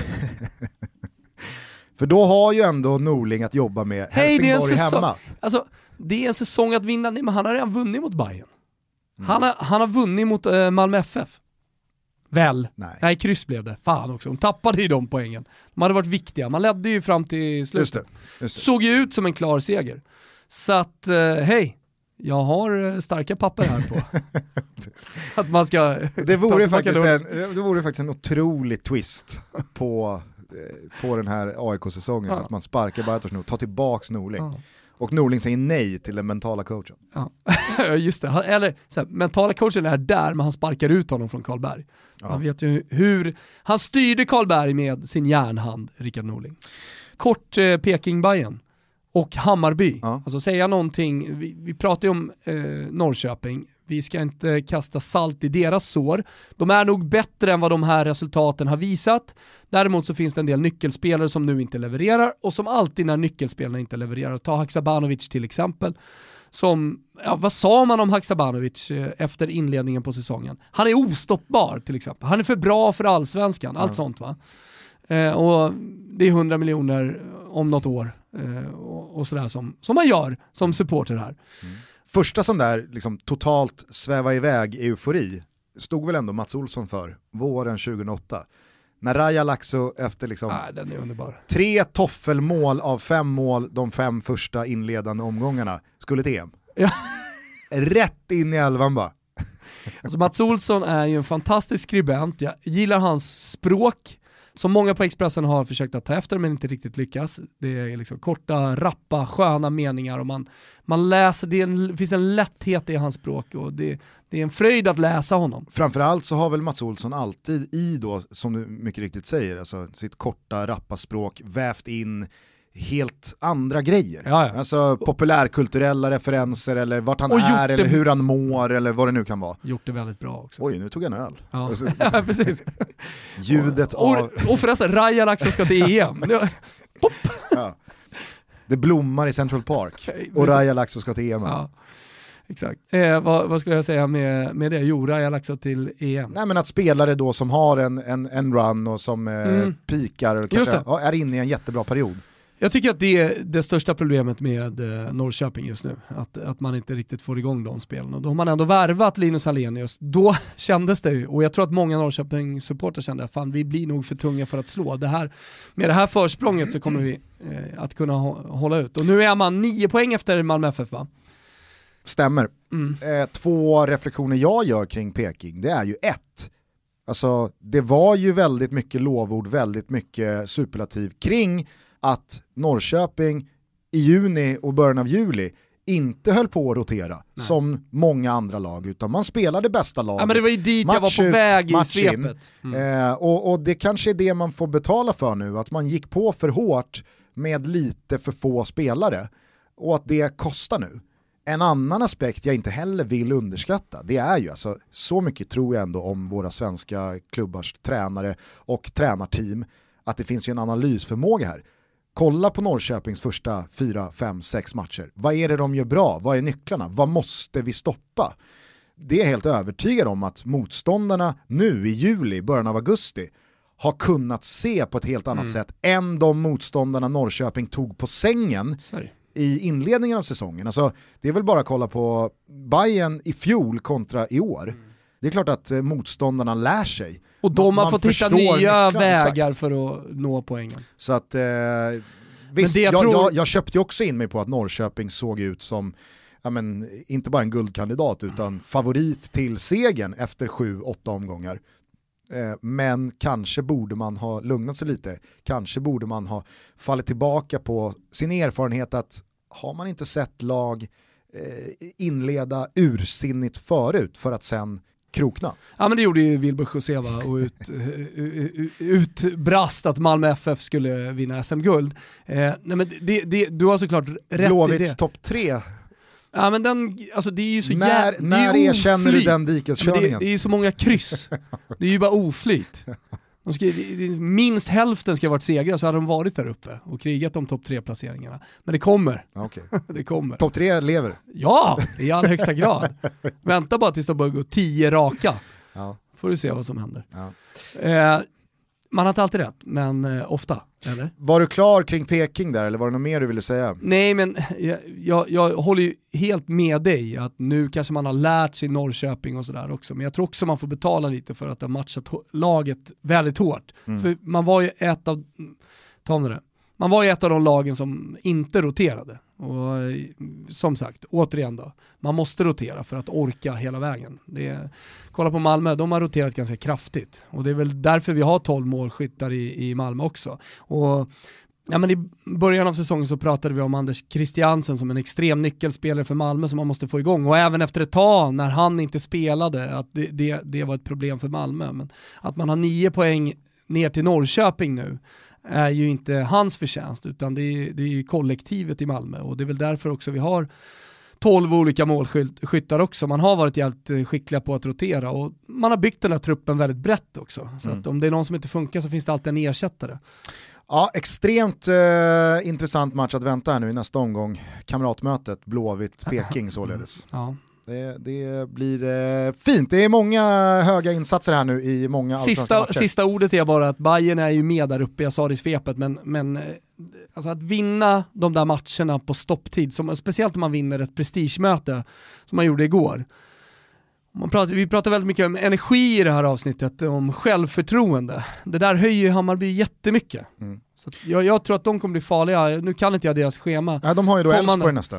För då har ju ändå Norling att jobba med Helsingborg hemma. Alltså, det är en säsong att vinna, men han har redan vunnit mot Bayern. Han har vunnit mot Malmö FF. Väl? Nej, kryss blev det. Fan också. De tappade ju de poängen. De hade varit viktiga. Man ledde ju fram till slutet. Just det. Såg ju ut som en klar seger. Så att, hej. Jag har starka papper här på att man ska... Det vore faktiskt en otrolig twist på den här AIK-säsongen. Att man sparkar Bartosz nu, tar tillbaks Norling. Och Norling säger nej till den mentala coachen. Ja, just det. Eller så här, mentala coachen är där, men han sparkar ut honom från Karlberg. Man vet ju hur han styrde Karlberg med sin järnhand, Rickard Norling. Kort Peking-Bayern och Hammarby. Alltså säga någonting, vi pratar ju om Norrköping. Vi ska inte kasta salt i deras sår. De är nog bättre än vad de här resultaten har visat. Däremot så finns det en del nyckelspelare som nu inte levererar, och som alltid när nyckelspelarna inte levererar. Ta Haksabanovic till exempel. Vad sa man om Haksabanovic efter inledningen på säsongen? Han är ostoppbar till exempel. Han är för bra för allsvenskan. Allt sånt, va? Och det är 100 miljoner om något år. Och sådär som man gör som supporter här. Första sån där liksom totalt sväva iväg eufori stod väl ändå Mats Olsson för våren 2008. När Raja Laxo efter liksom den är underbar. 3 toffelmål av 5 mål de 5 första inledande omgångarna skulle till EM. Ja. Rätt in i elvan bara. Alltså Mats Olsson är ju en fantastisk skribent. Jag gillar hans språk som många på Expressen har försökt att ta efter men inte riktigt lyckas. Det är liksom korta, rappa, sköna meningar och man läser, det finns en lätthet i hans språk och det är en fröjd att läsa honom. Framförallt så har väl Mats Olsson alltid i då, som du mycket riktigt säger, alltså sitt korta, rappa språk vävt in helt andra grejer. Ja. Alltså populärkulturella referenser eller vart han är eller hur han mår eller vad det nu kan vara. Gjort det väldigt bra också. Oj, nu tog jag en öl. Ja, alltså, ja precis. Ljudet av... Och förresten, Raja ska till EM. Pop! Ja. Det blommar i Central Park och Raja Laxo ska till EM. Ja. Exakt. Vad skulle jag säga med det? Jo, Raja Laxo till EM. Nej, men att spelare då som har en run och som pikar och kanske är inne i en jättebra period. Jag tycker att det är det största problemet med Norrköping just nu. Att man inte riktigt får igång de spelen. Och då har man ändå värvat Linus Alenius. Då kändes det ju, och jag tror att många Norrköping-supporter kände att vi blir nog för tunga för att slå. Med det här försprånget så kommer vi att kunna hålla ut. Och nu är man 9 poäng efter Malmö FF, va? Stämmer. 2 reflektioner jag gör kring Peking, det är ju 1. Alltså, det var ju väldigt mycket lovord, väldigt mycket superlativ kring att Norrköping i juni och början av juli inte höll på att rotera som många andra lag, utan man spelade bästa laget. Ja, men det var ju dit jag var på väg i svepet. Och det kanske är det man får betala för nu, att man gick på för hårt med lite för få spelare och att det kostar nu. En annan aspekt jag inte heller vill underskatta, det är ju alltså, så mycket tror jag ändå om våra svenska klubbars tränare och tränarteam, att det finns ju en analysförmåga här. Kolla på Norrköpings första 4, 5, 6 matcher. Vad är det de gör bra? Vad är nycklarna? Vad måste vi stoppa? Det är helt övertygad om att motståndarna nu i juli, början av augusti, har kunnat se på ett helt annat sätt än de motståndarna Norrköping tog på sängen i inledningen av säsongen. Alltså, det är väl bara att kolla på Bayern i fjol kontra i år. Det är klart att motståndarna lär sig. Och de har fått hitta nya vägar för att nå poängen. Så att visst, jag köpte ju också in mig på att Norrköping såg ut som inte bara en guldkandidat utan favorit till segern efter 7-8 omgångar. Men kanske borde man ha lugnat sig lite. Kanske borde man ha fallit tillbaka på sin erfarenhet att har man inte sett lag inleda ursinnigt förut för att sen krokna. Ja, men det gjorde ju Wilbur Joseva och utbrast att Malmö FF skulle vinna SM-guld. Nej, men du har såklart rätt i det. Blåvitts topp 3. Ja, men det är ju så när erkänner du den dikeskörningen? Det är ju så många kryss. Det är ju bara oflyt. Minst hälften ska ha varit segrar, så hade de varit där uppe och krigat om topp 3-placeringarna. Men det kommer. Okay. Det kommer. Topp 3 lever. Ja, i allra högsta grad. Vänta bara tills de börjar gå 10 raka. Ja. Får du se vad som händer. Ja. Man har inte alltid rätt, men ofta, eller? Var du klar kring Peking där, eller var det något mer du ville säga? Nej, men jag håller ju helt med dig att nu kanske man har lärt sig Norrköping och sådär också, men jag tror också man får betala lite för att ha matchat laget väldigt hårt. För man var ju ett av de lagen som inte roterade. Och som sagt, återigen då, man måste rotera för att orka hela vägen. Kolla på Malmö, de har roterat ganska kraftigt. Och det är väl därför vi har 12 målskyttar i Malmö också. Och men i början av säsongen så pratade vi om Anders Christiansen som en extrem nyckelspelare för Malmö som man måste få igång. Och även efter ett tag när han inte spelade, att det var ett problem för Malmö. Men att man har 9 poäng ner till Norrköping nu är ju inte hans förtjänst, utan det är ju kollektivet i Malmö, och det är väl därför också vi har 12 olika målskyttar också. Man har varit jävligt skickliga på att rotera, och man har byggt den här truppen väldigt brett också. Så att om det är någon som inte funkar så finns det alltid en ersättare. Ja, extremt intressant match att vänta här nu i nästa omgång. Kamratmötet, Blåvitt-Peking således. Ja. Det blir fint. Det är många höga insatser här nu i många allsvenska matcher. Sista ordet är bara att Bayern är ju med där uppe, jag sa det i svepet, men alltså att vinna de där matcherna på stopptid, speciellt om man vinner ett prestigemöte som man gjorde igår. Vi pratar väldigt mycket om energi i det här avsnittet, om självförtroende. Det där höjer Hammarby jättemycket. Så jag tror att de kommer bli farliga. Nu kan inte jag deras schema. Ja, de har ju då Elfsborg nästa.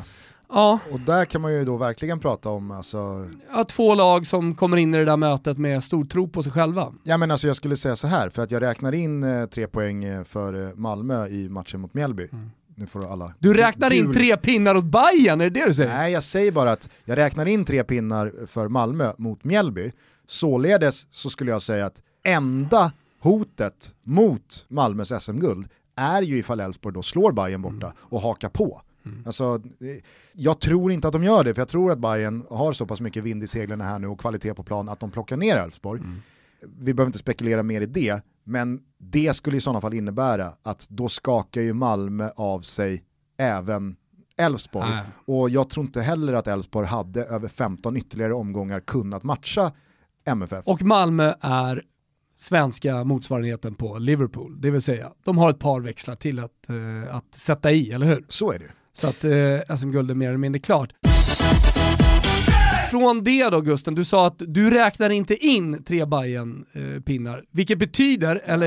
Ja. Och där kan man ju då verkligen prata om alltså... Ja, 2 lag som kommer in i det där mötet med stor tro på sig själva. Ja, men alltså jag skulle säga så här, för att jag räknar in 3 poäng för Malmö i matchen mot Mjällby. Nu får alla... Du räknar in 3 pinnar åt Bayern, är det det du säger? Nej, jag säger bara att jag räknar in 3 pinnar för Malmö mot Mjällby. Således så skulle jag säga att enda hotet mot Malmös SM-guld är ju ifall Elfsborg då slår Bayern borta och hakar på. Alltså, jag tror inte att de gör det, för jag tror att Bayern har så pass mycket vind i seglarna här nu och kvalitet på plan att de plockar ner Elfsborg. Vi behöver inte spekulera mer i det, men det skulle i sådana fall innebära att då skakar ju Malmö av sig även Elfsborg. Och jag tror inte heller att Elfsborg hade över 15 ytterligare omgångar kunnat matcha MFF. Och Malmö är svenska motsvarigheten på Liverpool, det vill säga de har ett par växlar till att sätta i, eller hur? Så är det. Så att SM-guld är mer eller mindre klart. Från det då, Gusten, du sa att du räknar inte in 3 Bayern-pinnar, vilket betyder, eller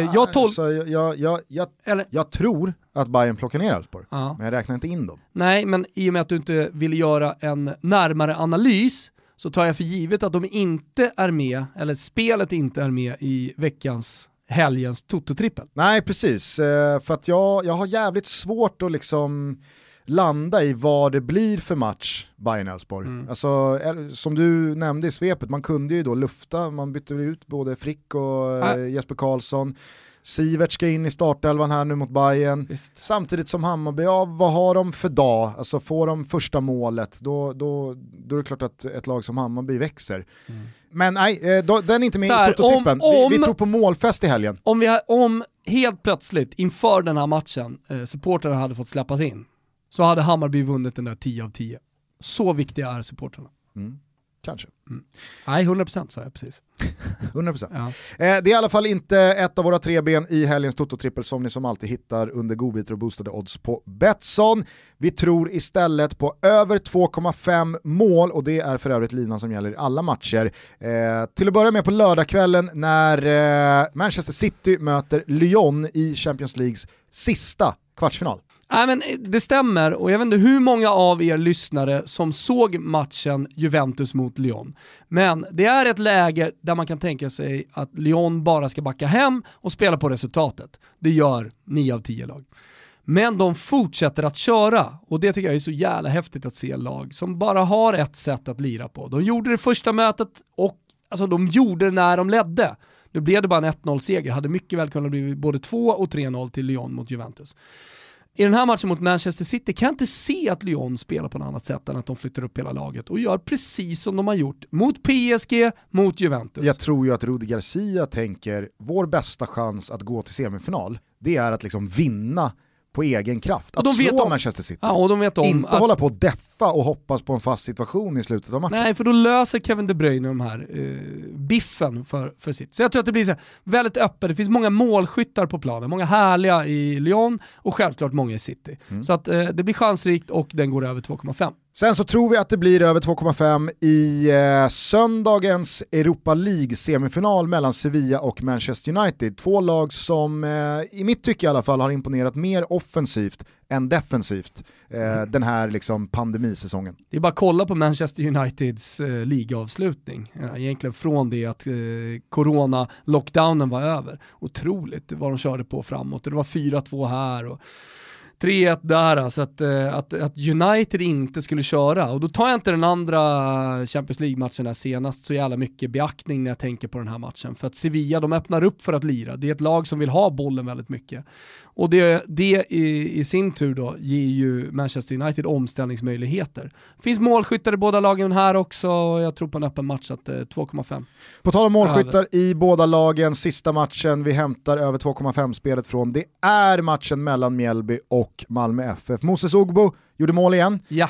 jag tror att Bayern plockar ner Elfsborg, men jag räknar inte in dem. Nej, men i och med att du inte ville göra en närmare analys så tar jag för givet att de inte är med, eller spelet inte är med i helgens Toto-trippel. Nej, precis. För att jag har jävligt svårt att liksom landa i vad det blir för match Bayern-Elfsborg. Alltså, som du nämnde i svepet, man kunde ju då lufta, man bytte ut både Frick och Jesper Karlsson. Sivert ska in i startelvan här nu mot Bayern. Visst. Samtidigt som Hammarby, vad har de för dag? Alltså får de första målet, då är det klart att ett lag som Hammarby växer. Men nej, den är inte med i Toto-trippen. Vi tror på målfest i helgen. Om helt plötsligt inför den här matchen supporterna hade fått släppas in, så hade Hammarby vunnit den där 10 av 10. Så viktiga är supporterna. Kanske. Nej, 100% sa jag precis. 100%. Ja. Det är i alla fall inte ett av våra 3 ben i helgens Toto-trippel som ni som alltid hittar under godbitar och boostade odds på Betsson. Vi tror istället på över 2,5 mål, och det är för övrigt linan som gäller i alla matcher. Till att börja med på lördagskvällen när Manchester City möter Lyon i Champions Leagues sista kvartsfinal. Nej, men det stämmer, och jag vet inte hur många av er lyssnare som såg matchen Juventus mot Lyon. Men det är ett läge där man kan tänka sig att Lyon bara ska backa hem och spela på resultatet. Det gör 9 av 10 lag. Men de fortsätter att köra, och det tycker jag är så jävla häftigt att se lag som bara har ett sätt att lira på. De gjorde det första mötet, och alltså de gjorde det när de ledde. Nu blev det bara en 1-0-seger, hade mycket väl kunnat bli både 2 och 3-0 till Lyon mot Juventus. I den här matchen mot Manchester City kan jag inte se att Lyon spelar på något annat sätt än att de flyttar upp hela laget och gör precis som de har gjort mot PSG, mot Juventus. Jag tror ju att Rudi Garcia tänker, vår bästa chans att gå till semifinal, det är att liksom vinna på egen kraft. Att slå Manchester City. Ja, och de vet om inte hålla på att deffa och hoppas på en fast situation i slutet av matchen. Nej, för då löser Kevin De Bruyne de här biffen för City. Så jag tror att det blir så väldigt öppet. Det finns många målskyttar på planen. Många härliga i Lyon och självklart många i City. Så att det blir chansrikt, och den går över 2,5. Sen så tror vi att det blir över 2,5 i söndagens Europa League-semifinal mellan Sevilla och Manchester United. 2 lag som i mitt tycke i alla fall har imponerat mer offensivt än defensivt den här liksom pandemisäsongen. Det är bara att kolla på Manchester Uniteds ligaavslutning. Egentligen från det att corona-lockdownen var över. Otroligt vad de körde på framåt. Det var 4-2 här och 3-1 där, alltså att United inte skulle köra. Och då tar jag inte den andra Champions League-matchen där senast så jävla mycket beaktning när jag tänker på den här matchen. För att Sevilla, de öppnar upp för att lira. Det är ett lag som vill ha bollen väldigt mycket. Och det i sin tur då ger ju Manchester United omställningsmöjligheter. Finns målskyttar i båda lagen här också, och jag tror på en öppen match att 2,5. På tal om målskyttar i båda lagen, sista matchen vi hämtar över 2,5-spelet från, det är matchen mellan Mjällby och Malmö FF. Moses Ogbo gjorde mål igen. Ja.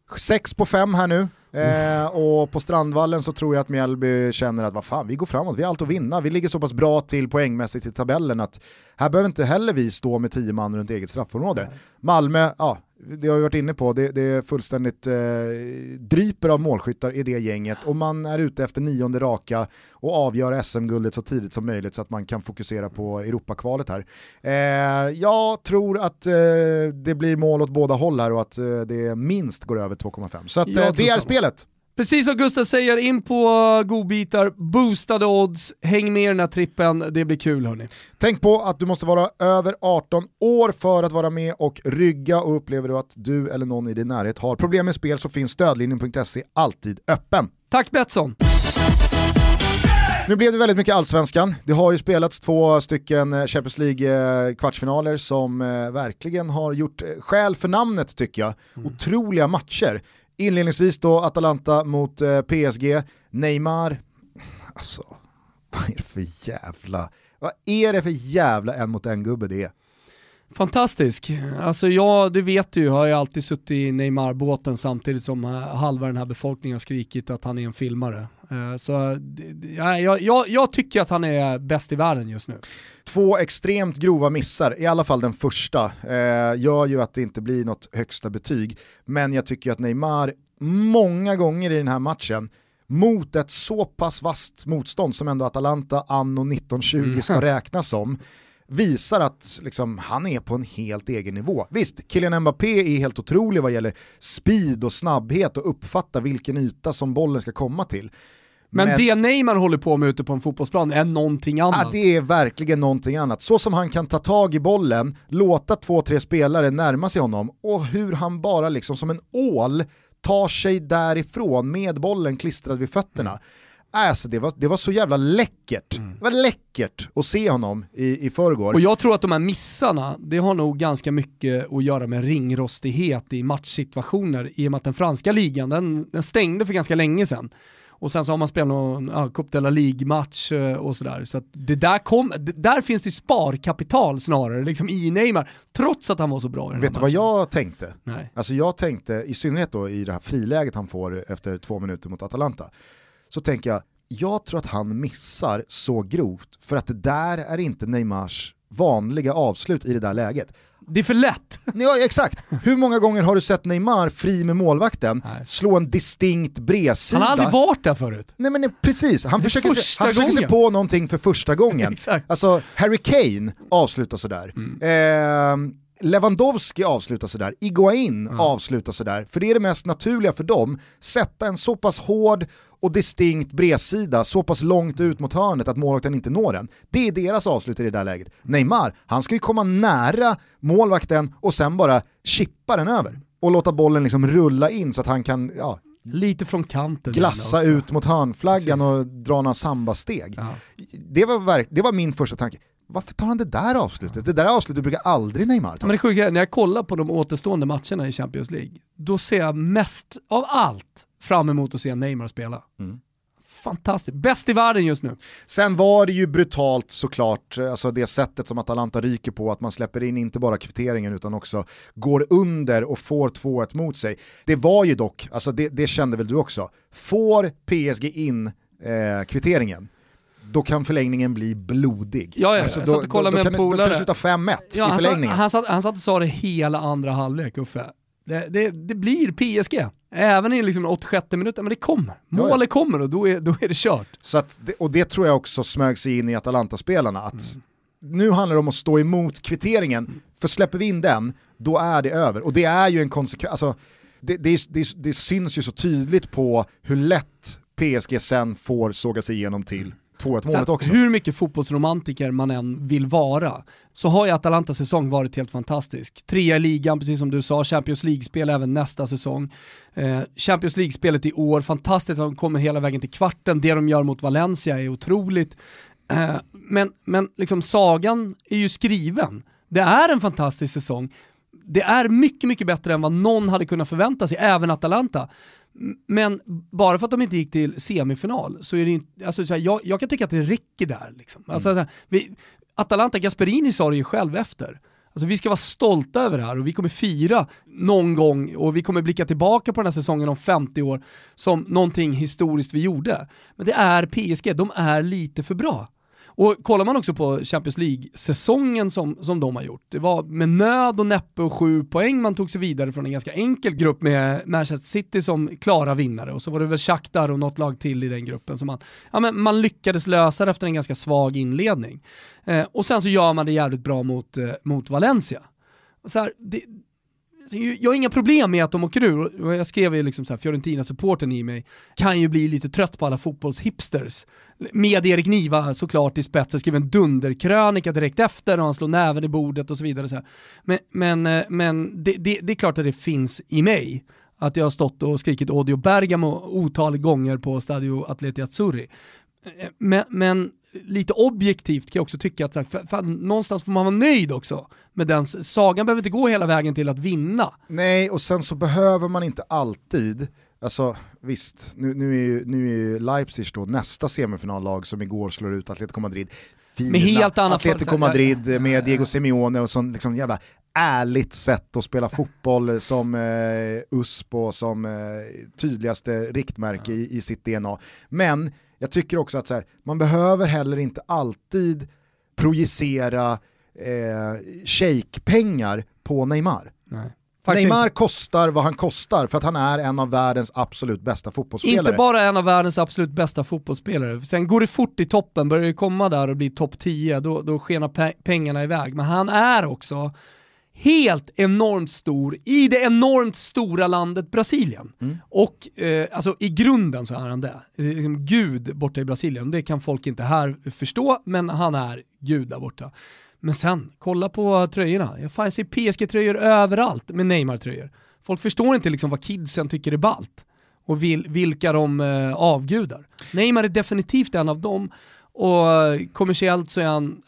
6-5 här nu. Och på Strandvallen så tror jag att Mjällby känner att vad fan, vi går framåt, vi har allt att vinna, vi ligger så pass bra till poängmässigt i tabellen att här behöver inte heller vi stå med 10 man runt eget straffområde. Malmö, det har vi varit inne på, det är fullständigt dryper av målskyttar i det gänget och man är ute efter 9:e raka och avgör SM-guldet så tidigt som möjligt så att man kan fokusera på Europakvalet här. Jag tror att det blir mål åt båda håll här och att det minst går över 2,5. Så att, det är spelet. Precis som Gustav säger, in på godbitar, boostade odds, häng med i den här trippen, det blir kul hörni. Tänk på att du måste vara över 18 år för att vara med och rygga, och upplever du att du eller någon i din närhet har problem med spel så finns stödlinjen.se alltid öppen. Tack Betsson! Nu blev det väldigt mycket allsvenskan. Det har ju spelats 2 stycken Champions League-kvartsfinaler som verkligen har gjort skäl för namnet tycker jag. Otroliga matcher. Inledningsvis då Atalanta mot PSG. Neymar, alltså vad är det för jävla en mot en gubbe det är? Fantastisk. Alltså det vet du, har jag alltid suttit i Neymar-båten samtidigt som halva den här befolkningen har skrikit att han är en filmare. Så jag tycker att han är bäst i världen just nu. 2 extremt grova missar, i alla fall den första, gör ju att det inte blir något högsta betyg. Men jag tycker att Neymar många gånger i den här matchen mot ett så pass vasst motstånd som ändå Atalanta anno 1920 ska räknas som, visar att liksom, han är på en helt egen nivå. Visst, Kylian Mbappé är helt otrolig vad gäller speed och snabbhet och uppfatta vilken yta som bollen ska komma till. Men det Neymar håller på med ute på en fotbollsplan är någonting annat. Ja, det är verkligen någonting annat. Så som han kan ta tag i bollen, låta 2-3 spelare närma sig honom och hur han bara liksom som en ål tar sig därifrån med bollen klistrad vid fötterna. Alltså det var så jävla läckert. Det var läckert att se honom i förrgår. Och jag tror att de här missarna, det har nog ganska mycket att göra med ringrostighet i matchsituationer, i och med att den franska ligan, den stängde för ganska länge sedan. Och sen så har man spelat någon Coupe de la Ligue-match och sådär. Så att där finns det sparkapital snarare liksom i Neymar, trots att han var så bra i den. Vet du vad jag tänkte? Nej. Alltså jag tänkte, i synnerhet då i det här friläget han får efter 2 minuter mot Atalanta, så tänker jag tror att han missar så grovt för att det där är inte Neymars vanliga avslut i det där läget. Det är för lätt. Ja, exakt. Hur många gånger har du sett Neymar fri med målvakten slå en distinkt bredsida? Han har aldrig varit där förut. Nej men precis, han försöker se på någonting för första gången. Alltså Harry Kane avslutar sådär. Lewandowski avslutar sådär, Higuain avslutar sådär, för det är det mest naturliga för dem, sätta en så pass hård och distinkt bredsida så pass långt ut mot hörnet att målvakten inte når den. Det är deras avslut i det där läget. Neymar, han ska ju komma nära målvakten och sen bara chippa den över och låta bollen liksom rulla in så att han kan lite från kanten glassa ut mot hörnflaggan och dra några sambasteg. Ja. Det var min första tanke. Varför tar han det där avslutet? Det där avslutet brukar aldrig Neymar ta. Men det sjuka är, när jag kollar på de återstående matcherna i Champions League, då ser jag mest av allt fram emot att se Neymar spela. Fantastiskt. Bäst i världen just nu. Sen var det ju brutalt såklart, alltså det sättet som Atalanta ryker på, att man släpper in inte bara kvitteringen utan också går under och får 2-1 mot sig. Det var ju dock, alltså det kände väl du också, får PSG in kvitteringen, då kan förlängningen bli blodig. Ja, alltså, jag satt och kollade med en polare. Då kan det sluta 5-1 i förlängningen. Han satt och sa det hela andra halvlek, Uffe. Det blir PSG. Även i liksom 86 minuter, men det kommer. Målet kommer och då är det kört. Så att och det tror jag också smög sig in i Atalanta-spelarna. Att nu handlar det om att stå emot kvitteringen. För släpper vi in den, då är det över. Och det är ju en konsekvens. Alltså, det syns ju så tydligt på hur lätt PSG sen får såga sig igenom till 2-1-målet också. Hur mycket fotbollsromantiker man än vill vara, så har ju Atalantas säsong varit helt fantastisk. 3 i ligan, precis som du sa, Champions League-spel även nästa säsong. Champions League-spelet i år, fantastiskt, de kommer hela vägen till kvarten. Det de gör mot Valencia är otroligt. Men liksom sagan är ju skriven. Det är en fantastisk säsong. Det är mycket, mycket bättre än vad någon hade kunnat förvänta sig, även Atalanta. Men bara för att de inte gick till semifinal så är det inte, alltså, jag kan tycka att det räcker där liksom. Alltså, Atalanta, Gasperini sa det ju själv efter. Alltså, vi ska vara stolta över det här och vi kommer fira någon gång och vi kommer blicka tillbaka på den här säsongen om 50 år som någonting historiskt vi gjorde. Men det är PSG, de är lite för bra. Och kollar man också på Champions League-säsongen som de har gjort, det var med nöd och näppe och 7 poäng man tog sig vidare från en ganska enkel grupp med Manchester City som klara vinnare, och så var det väl Shakhtar och något lag till i den gruppen som man lyckades lösa efter en ganska svag inledning. Och sen så gör man det jävligt bra mot Valencia. Så här, jag har inga problem med att de åker ur, och jag skrev ju liksom så här, Fiorentina-supporten i mig kan ju bli lite trött på alla fotbollshipsters. Med Erik Niva såklart i spetsen, skrev en dunderkrönika direkt efter och han slår näven i bordet och så vidare. Så här. Men det är klart att det finns i mig att jag har stått och skrikit Odio Bergamo otaliga gånger på Stadio Atleti Azzurri. Men lite objektivt kan jag också tycka att någonstans får man vara nöjd också med den. Sagan behöver inte gå hela vägen till att vinna. Nej, och sen så behöver man inte alltid, alltså visst, nu är ju Leipzig då nästa semifinallag som igår slår ut Atletico Madrid. Fina med helt annan Atletico Madrid med Diego Simeone och sån liksom jävla ärligt sätt att spela fotboll som USP och som tydligaste riktmärke i sitt DNA. Men jag tycker också att så här, man behöver heller inte alltid projicera shake-pengar på Neymar. Nej. Neymar kostar vad han kostar för att han är en av världens absolut bästa fotbollsspelare. Inte bara en av världens absolut bästa fotbollsspelare. Sen går det fort i toppen, börjar det komma där och bli topp 10, då skenar pengarna iväg. Men han är också helt enormt stor i det enormt stora landet Brasilien. Och alltså i grunden så är han det. Liksom Gud borta i Brasilien. Det kan folk inte här förstå, men han är Gud där borta. Men sen, kolla på tröjorna. Jag ser PSG-tröjor överallt med Neymar-tröjor. Folk förstår inte liksom vad kidsen tycker är ballt och vilka de avgudar. Neymar är definitivt en av dem, och kommersiellt så är han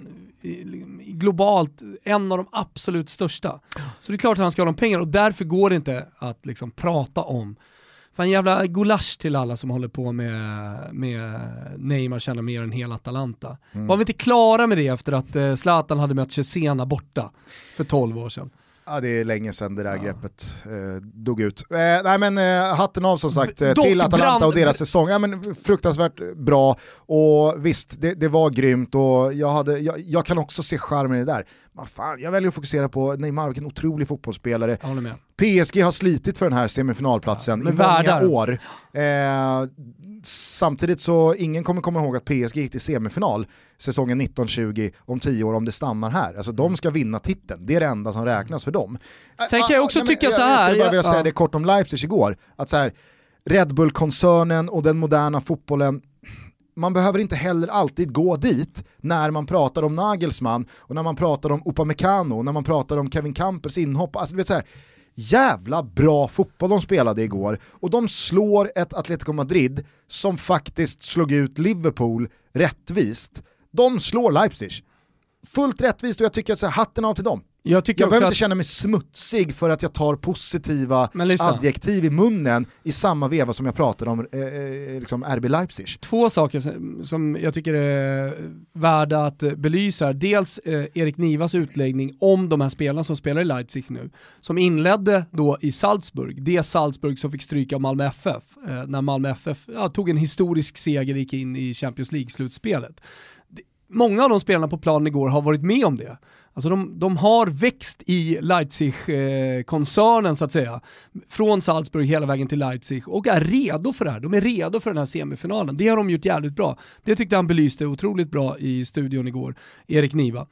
globalt en av de absolut största. Så det är klart att han ska ha de pengar, och därför går det inte att liksom prata om fan jävla gulasch till alla som håller på med Neymar känner mer än hela Atalanta. Var vi inte klara med det efter att Zlatan hade mött Cesena borta för 12 år sedan? Ja, det är länge sedan det där greppet dog ut. Nej men hatten av som sagt till Atalanta och deras säsong. Ja, men fruktansvärt bra, och visst, det var grymt, och jag kan också se charmen i det där. Men fan, jag väljer att fokusera på Neymar, vilken otrolig fotbollsspelare. Jag håller med. PSG har slitit för den här semifinalplatsen i många år. Samtidigt så ingen kommer komma ihåg att PSG gick till semifinal säsongen 1920 om 10 år om det stannar här. Alltså de ska vinna titeln. Det är det enda som räknas för dem. Sen kan jag också tycka så här. Jag skulle bara vilja säga det kort om Leipzig igår. Att så här, Red Bull-koncernen och den moderna fotbollen, man behöver inte heller alltid gå dit när man pratar om Nagelsmann och när man pratar om Upamecano, när man pratar om Kevin Campers inhopp. Alltså, du vet så här, jävla bra fotboll de spelade igår, och de slår ett Atletico Madrid som faktiskt slog ut Liverpool rättvist. De slår Leipzig fullt rättvist, och jag tycker att så här, hatten av till dem. Jag behöver inte känna mig smutsig för att jag tar positiva adjektiv i munnen i samma veva som jag pratade om liksom RB Leipzig. 2 saker som jag tycker är värda att belysa. Dels Erik Nivas utläggning om de här spelarna som spelar i Leipzig nu, som inledde då i Salzburg. Det Salzburg som fick stryka av Malmö FF när Malmö FF tog en historisk seger och gick in i Champions League-slutspelet. Många av de spelarna på planen igår har varit med om det. Alltså de har växt i Leipzig-koncernen så att säga. Från Salzburg hela vägen till Leipzig, och är redo för det här. De är redo för den här semifinalen. Det har de gjort jävligt bra. Det tyckte han belyste otroligt bra i studion igår, Erik Niva.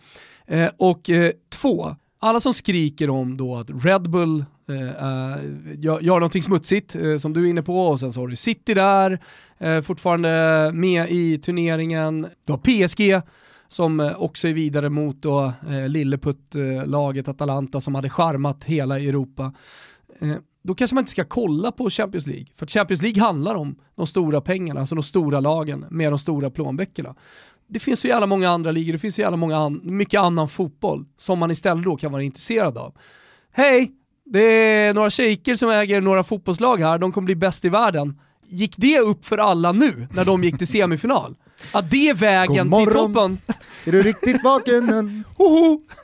2. Alla som skriker om då att Red Bull gör någonting smutsigt som du är inne på, och sen så har du City där fortfarande med i turneringen. Du har PSG som också är vidare mot då Lilleputt-laget Atalanta som hade charmat hela Europa. Då kanske man inte ska kolla på Champions League, för Champions League handlar om de stora pengarna, alltså de stora lagen med de stora plånböckerna. Det finns ju alla många andra ligor, det finns ju alla mycket annan fotboll som man istället då kan vara intresserad av. Hej, det är några shejker som äger några fotbollslag här, de kommer bli bäst i världen. Gick det upp för alla nu när de gick till semifinal? Att det är vägen till toppen. Är du riktigt vaken?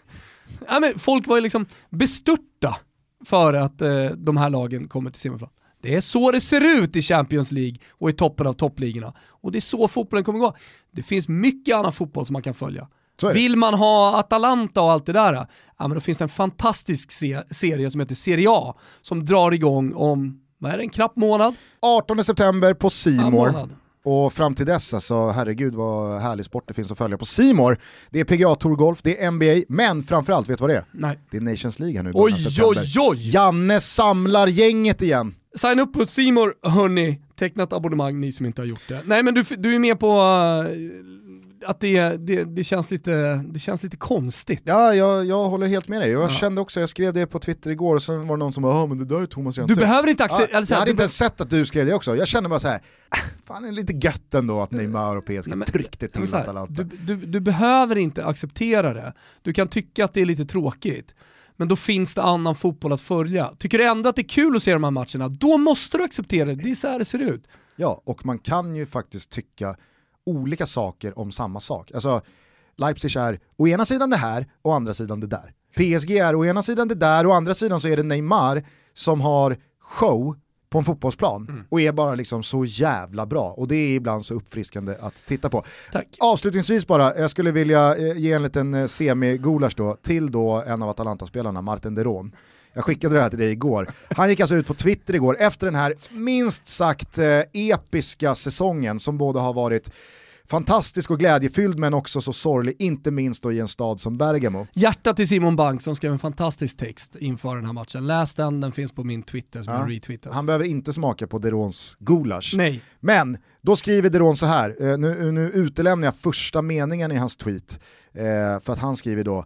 Ja, men folk var ju liksom bestörta för att de här lagen kommer till semifinal. Det är så det ser ut i Champions League och i toppen av toppligorna. Och det är så fotbollen kommer gå. Det finns mycket annan fotboll som man kan följa. Vill man ha Atalanta och allt det där, ja, men då finns det en fantastisk serie som heter Serie A som drar igång om, vad är det, en knapp månad? 18 september på C More. Och fram till dess, alltså, herregud vad härlig sport det finns att följa på C More. Det är PGA Tour Golf, det är NBA, men framförallt, vet du vad det är? Nej. Det är Nations League här nu. Oj. Janne samlar gänget igen. Sign upp på C More, hörni. Tecknat abonnemang, ni som inte har gjort det. Nej, men du är med på att det känns lite konstigt. Ja, jag håller helt med dig. Jag kände också, jag skrev det på Twitter igår och så var det någon som bara, men det där är Thomas Jönstedt. Du behöver inte acceptera. Jag hade inte ens sett att du skrev det också. Jag kände bara så här, fan, det är lite gött ändå att Neymar och PSG tryckte till Atalanta. Du behöver inte acceptera det. Du kan tycka att det är lite tråkigt. Men då finns det annan fotboll att följa. Tycker du ändå att det är kul att se de här matcherna, då måste du acceptera det. Det är så här det ser ut. Ja, och man kan ju faktiskt tycka olika saker om samma sak. Alltså, Leipzig är å ena sidan det här och å andra sidan det där. PSG är å ena sidan det där och å andra sidan så är det Neymar som har show på en fotbollsplan och är bara liksom så jävla bra. Och det är ibland så uppfriskande att titta på. Tack. Avslutningsvis bara, jag skulle vilja ge en liten semi-gulasch då till då en av Atalanta-spelarna, Martin Deron. Jag skickade det här till dig igår. Han gick alltså ut på Twitter igår efter den här minst sagt episka säsongen som både har varit fantastisk och glädjefylld men också så sorglig, inte minst då i en stad som Bergamo. Hjärta till Simon Bank som skrev en fantastisk text inför den här matchen. Läs den finns på min Twitter som jag retweetat. Han behöver inte smaka på Derons gulasch. Nej. Men då skriver Deron så här, nu utelämnar jag första meningen i hans tweet, för att han skriver då,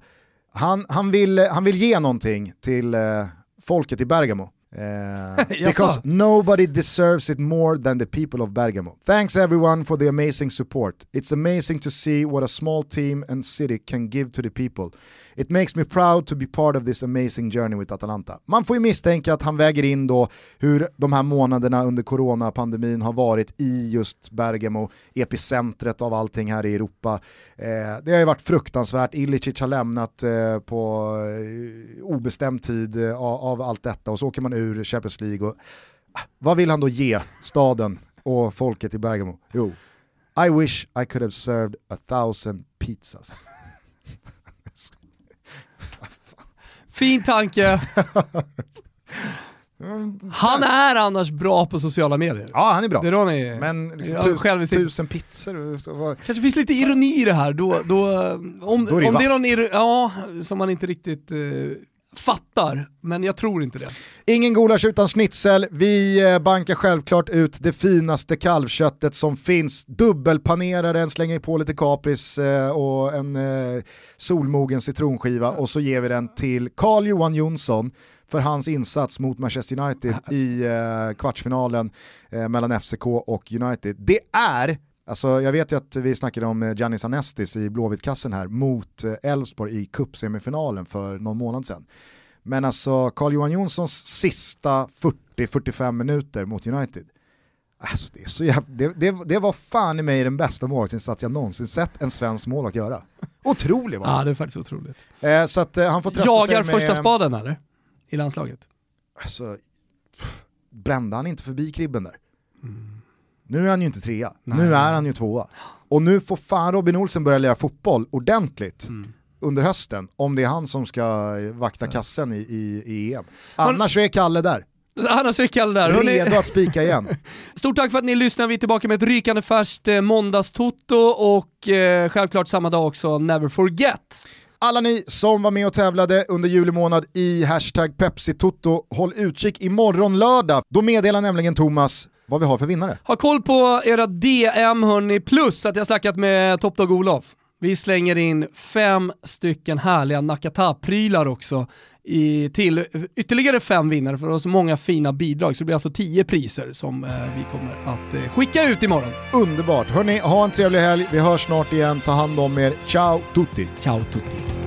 han vill ge någonting till folket i Bergamo. Because nobody deserves it more than the people of Bergamo. Thanks everyone for the amazing support. It's amazing to see what a small team and city can give to the people. It makes me proud to be part of this amazing journey with Atalanta. Man får ju misstänka att han väger in då hur de här månaderna under coronapandemin har varit i just Bergamo, epicentret av allting här i Europa. Det har ju varit fruktansvärt. Ilicic har lämnat på obestämd tid av allt detta och så åker man ur Champions League. Och, vad vill han då ge staden och folket i Bergamo? Jo, I wish I could have served 1,000 pizzas. Fin tanke. Han är annars bra på sociala medier. Ja, han är bra. Är, men liksom 1000 pizzor. Kanske finns lite ironi i det här. Då om det är någon som man inte riktigt fattar, men jag tror inte det. Ingen gulasch utan schnitzel. Vi bankar självklart ut det finaste kalvköttet som finns. Dubbelpanerar den, slänger på lite kapris och en solmogen citronskiva och så ger vi den till Carl-Johan Jonsson för hans insats mot Manchester United i kvartsfinalen mellan FCK och United. Det är, alltså jag vet ju att vi snackade om Giannis Anestis i Blåvittkassen här mot Elfsborg i cupsemifinalen för någon månad sedan. Men alltså Carl-Johan Jonssons sista 40-45 minuter mot United, alltså det är så det var fan i mig den bästa målvaktsinsats jag någonsin sett en svensk målvakt göra. Otroligt va? Ja, det är faktiskt otroligt. Så att han får trösta jagar sig med första spaden eller? I landslaget. Alltså brände han inte förbi Kribben där? Nu är han ju inte trea. Nej. Nu är han ju tvåa. Och nu får fan Robin Olsen börja lära fotboll ordentligt under hösten. Om det är han som ska vakta kassen i EM. Annars är Kalle där. Redo att spika igen. Stort tack för att ni lyssnar. Vi är tillbaka med ett rykande färskt måndagstoto och självklart samma dag också Never Forget. Alla ni som var med och tävlade under juli månad i #PepsiToto, håll utkik imorgon lördag. Då meddelar nämligen Thomas vad vi har för vinnare. Ha koll på era DM hörni, plus att jag snackat med Top Dog Olof. Vi slänger in 5 stycken härliga Nakata-prylar också till ytterligare 5 vinnare för det var så många fina bidrag. Så det blir alltså 10 priser som vi kommer att skicka ut imorgon. Underbart. Hörrni, ha en trevlig helg. Vi hörs snart igen. Ta hand om er. Ciao tutti. Ciao tutti.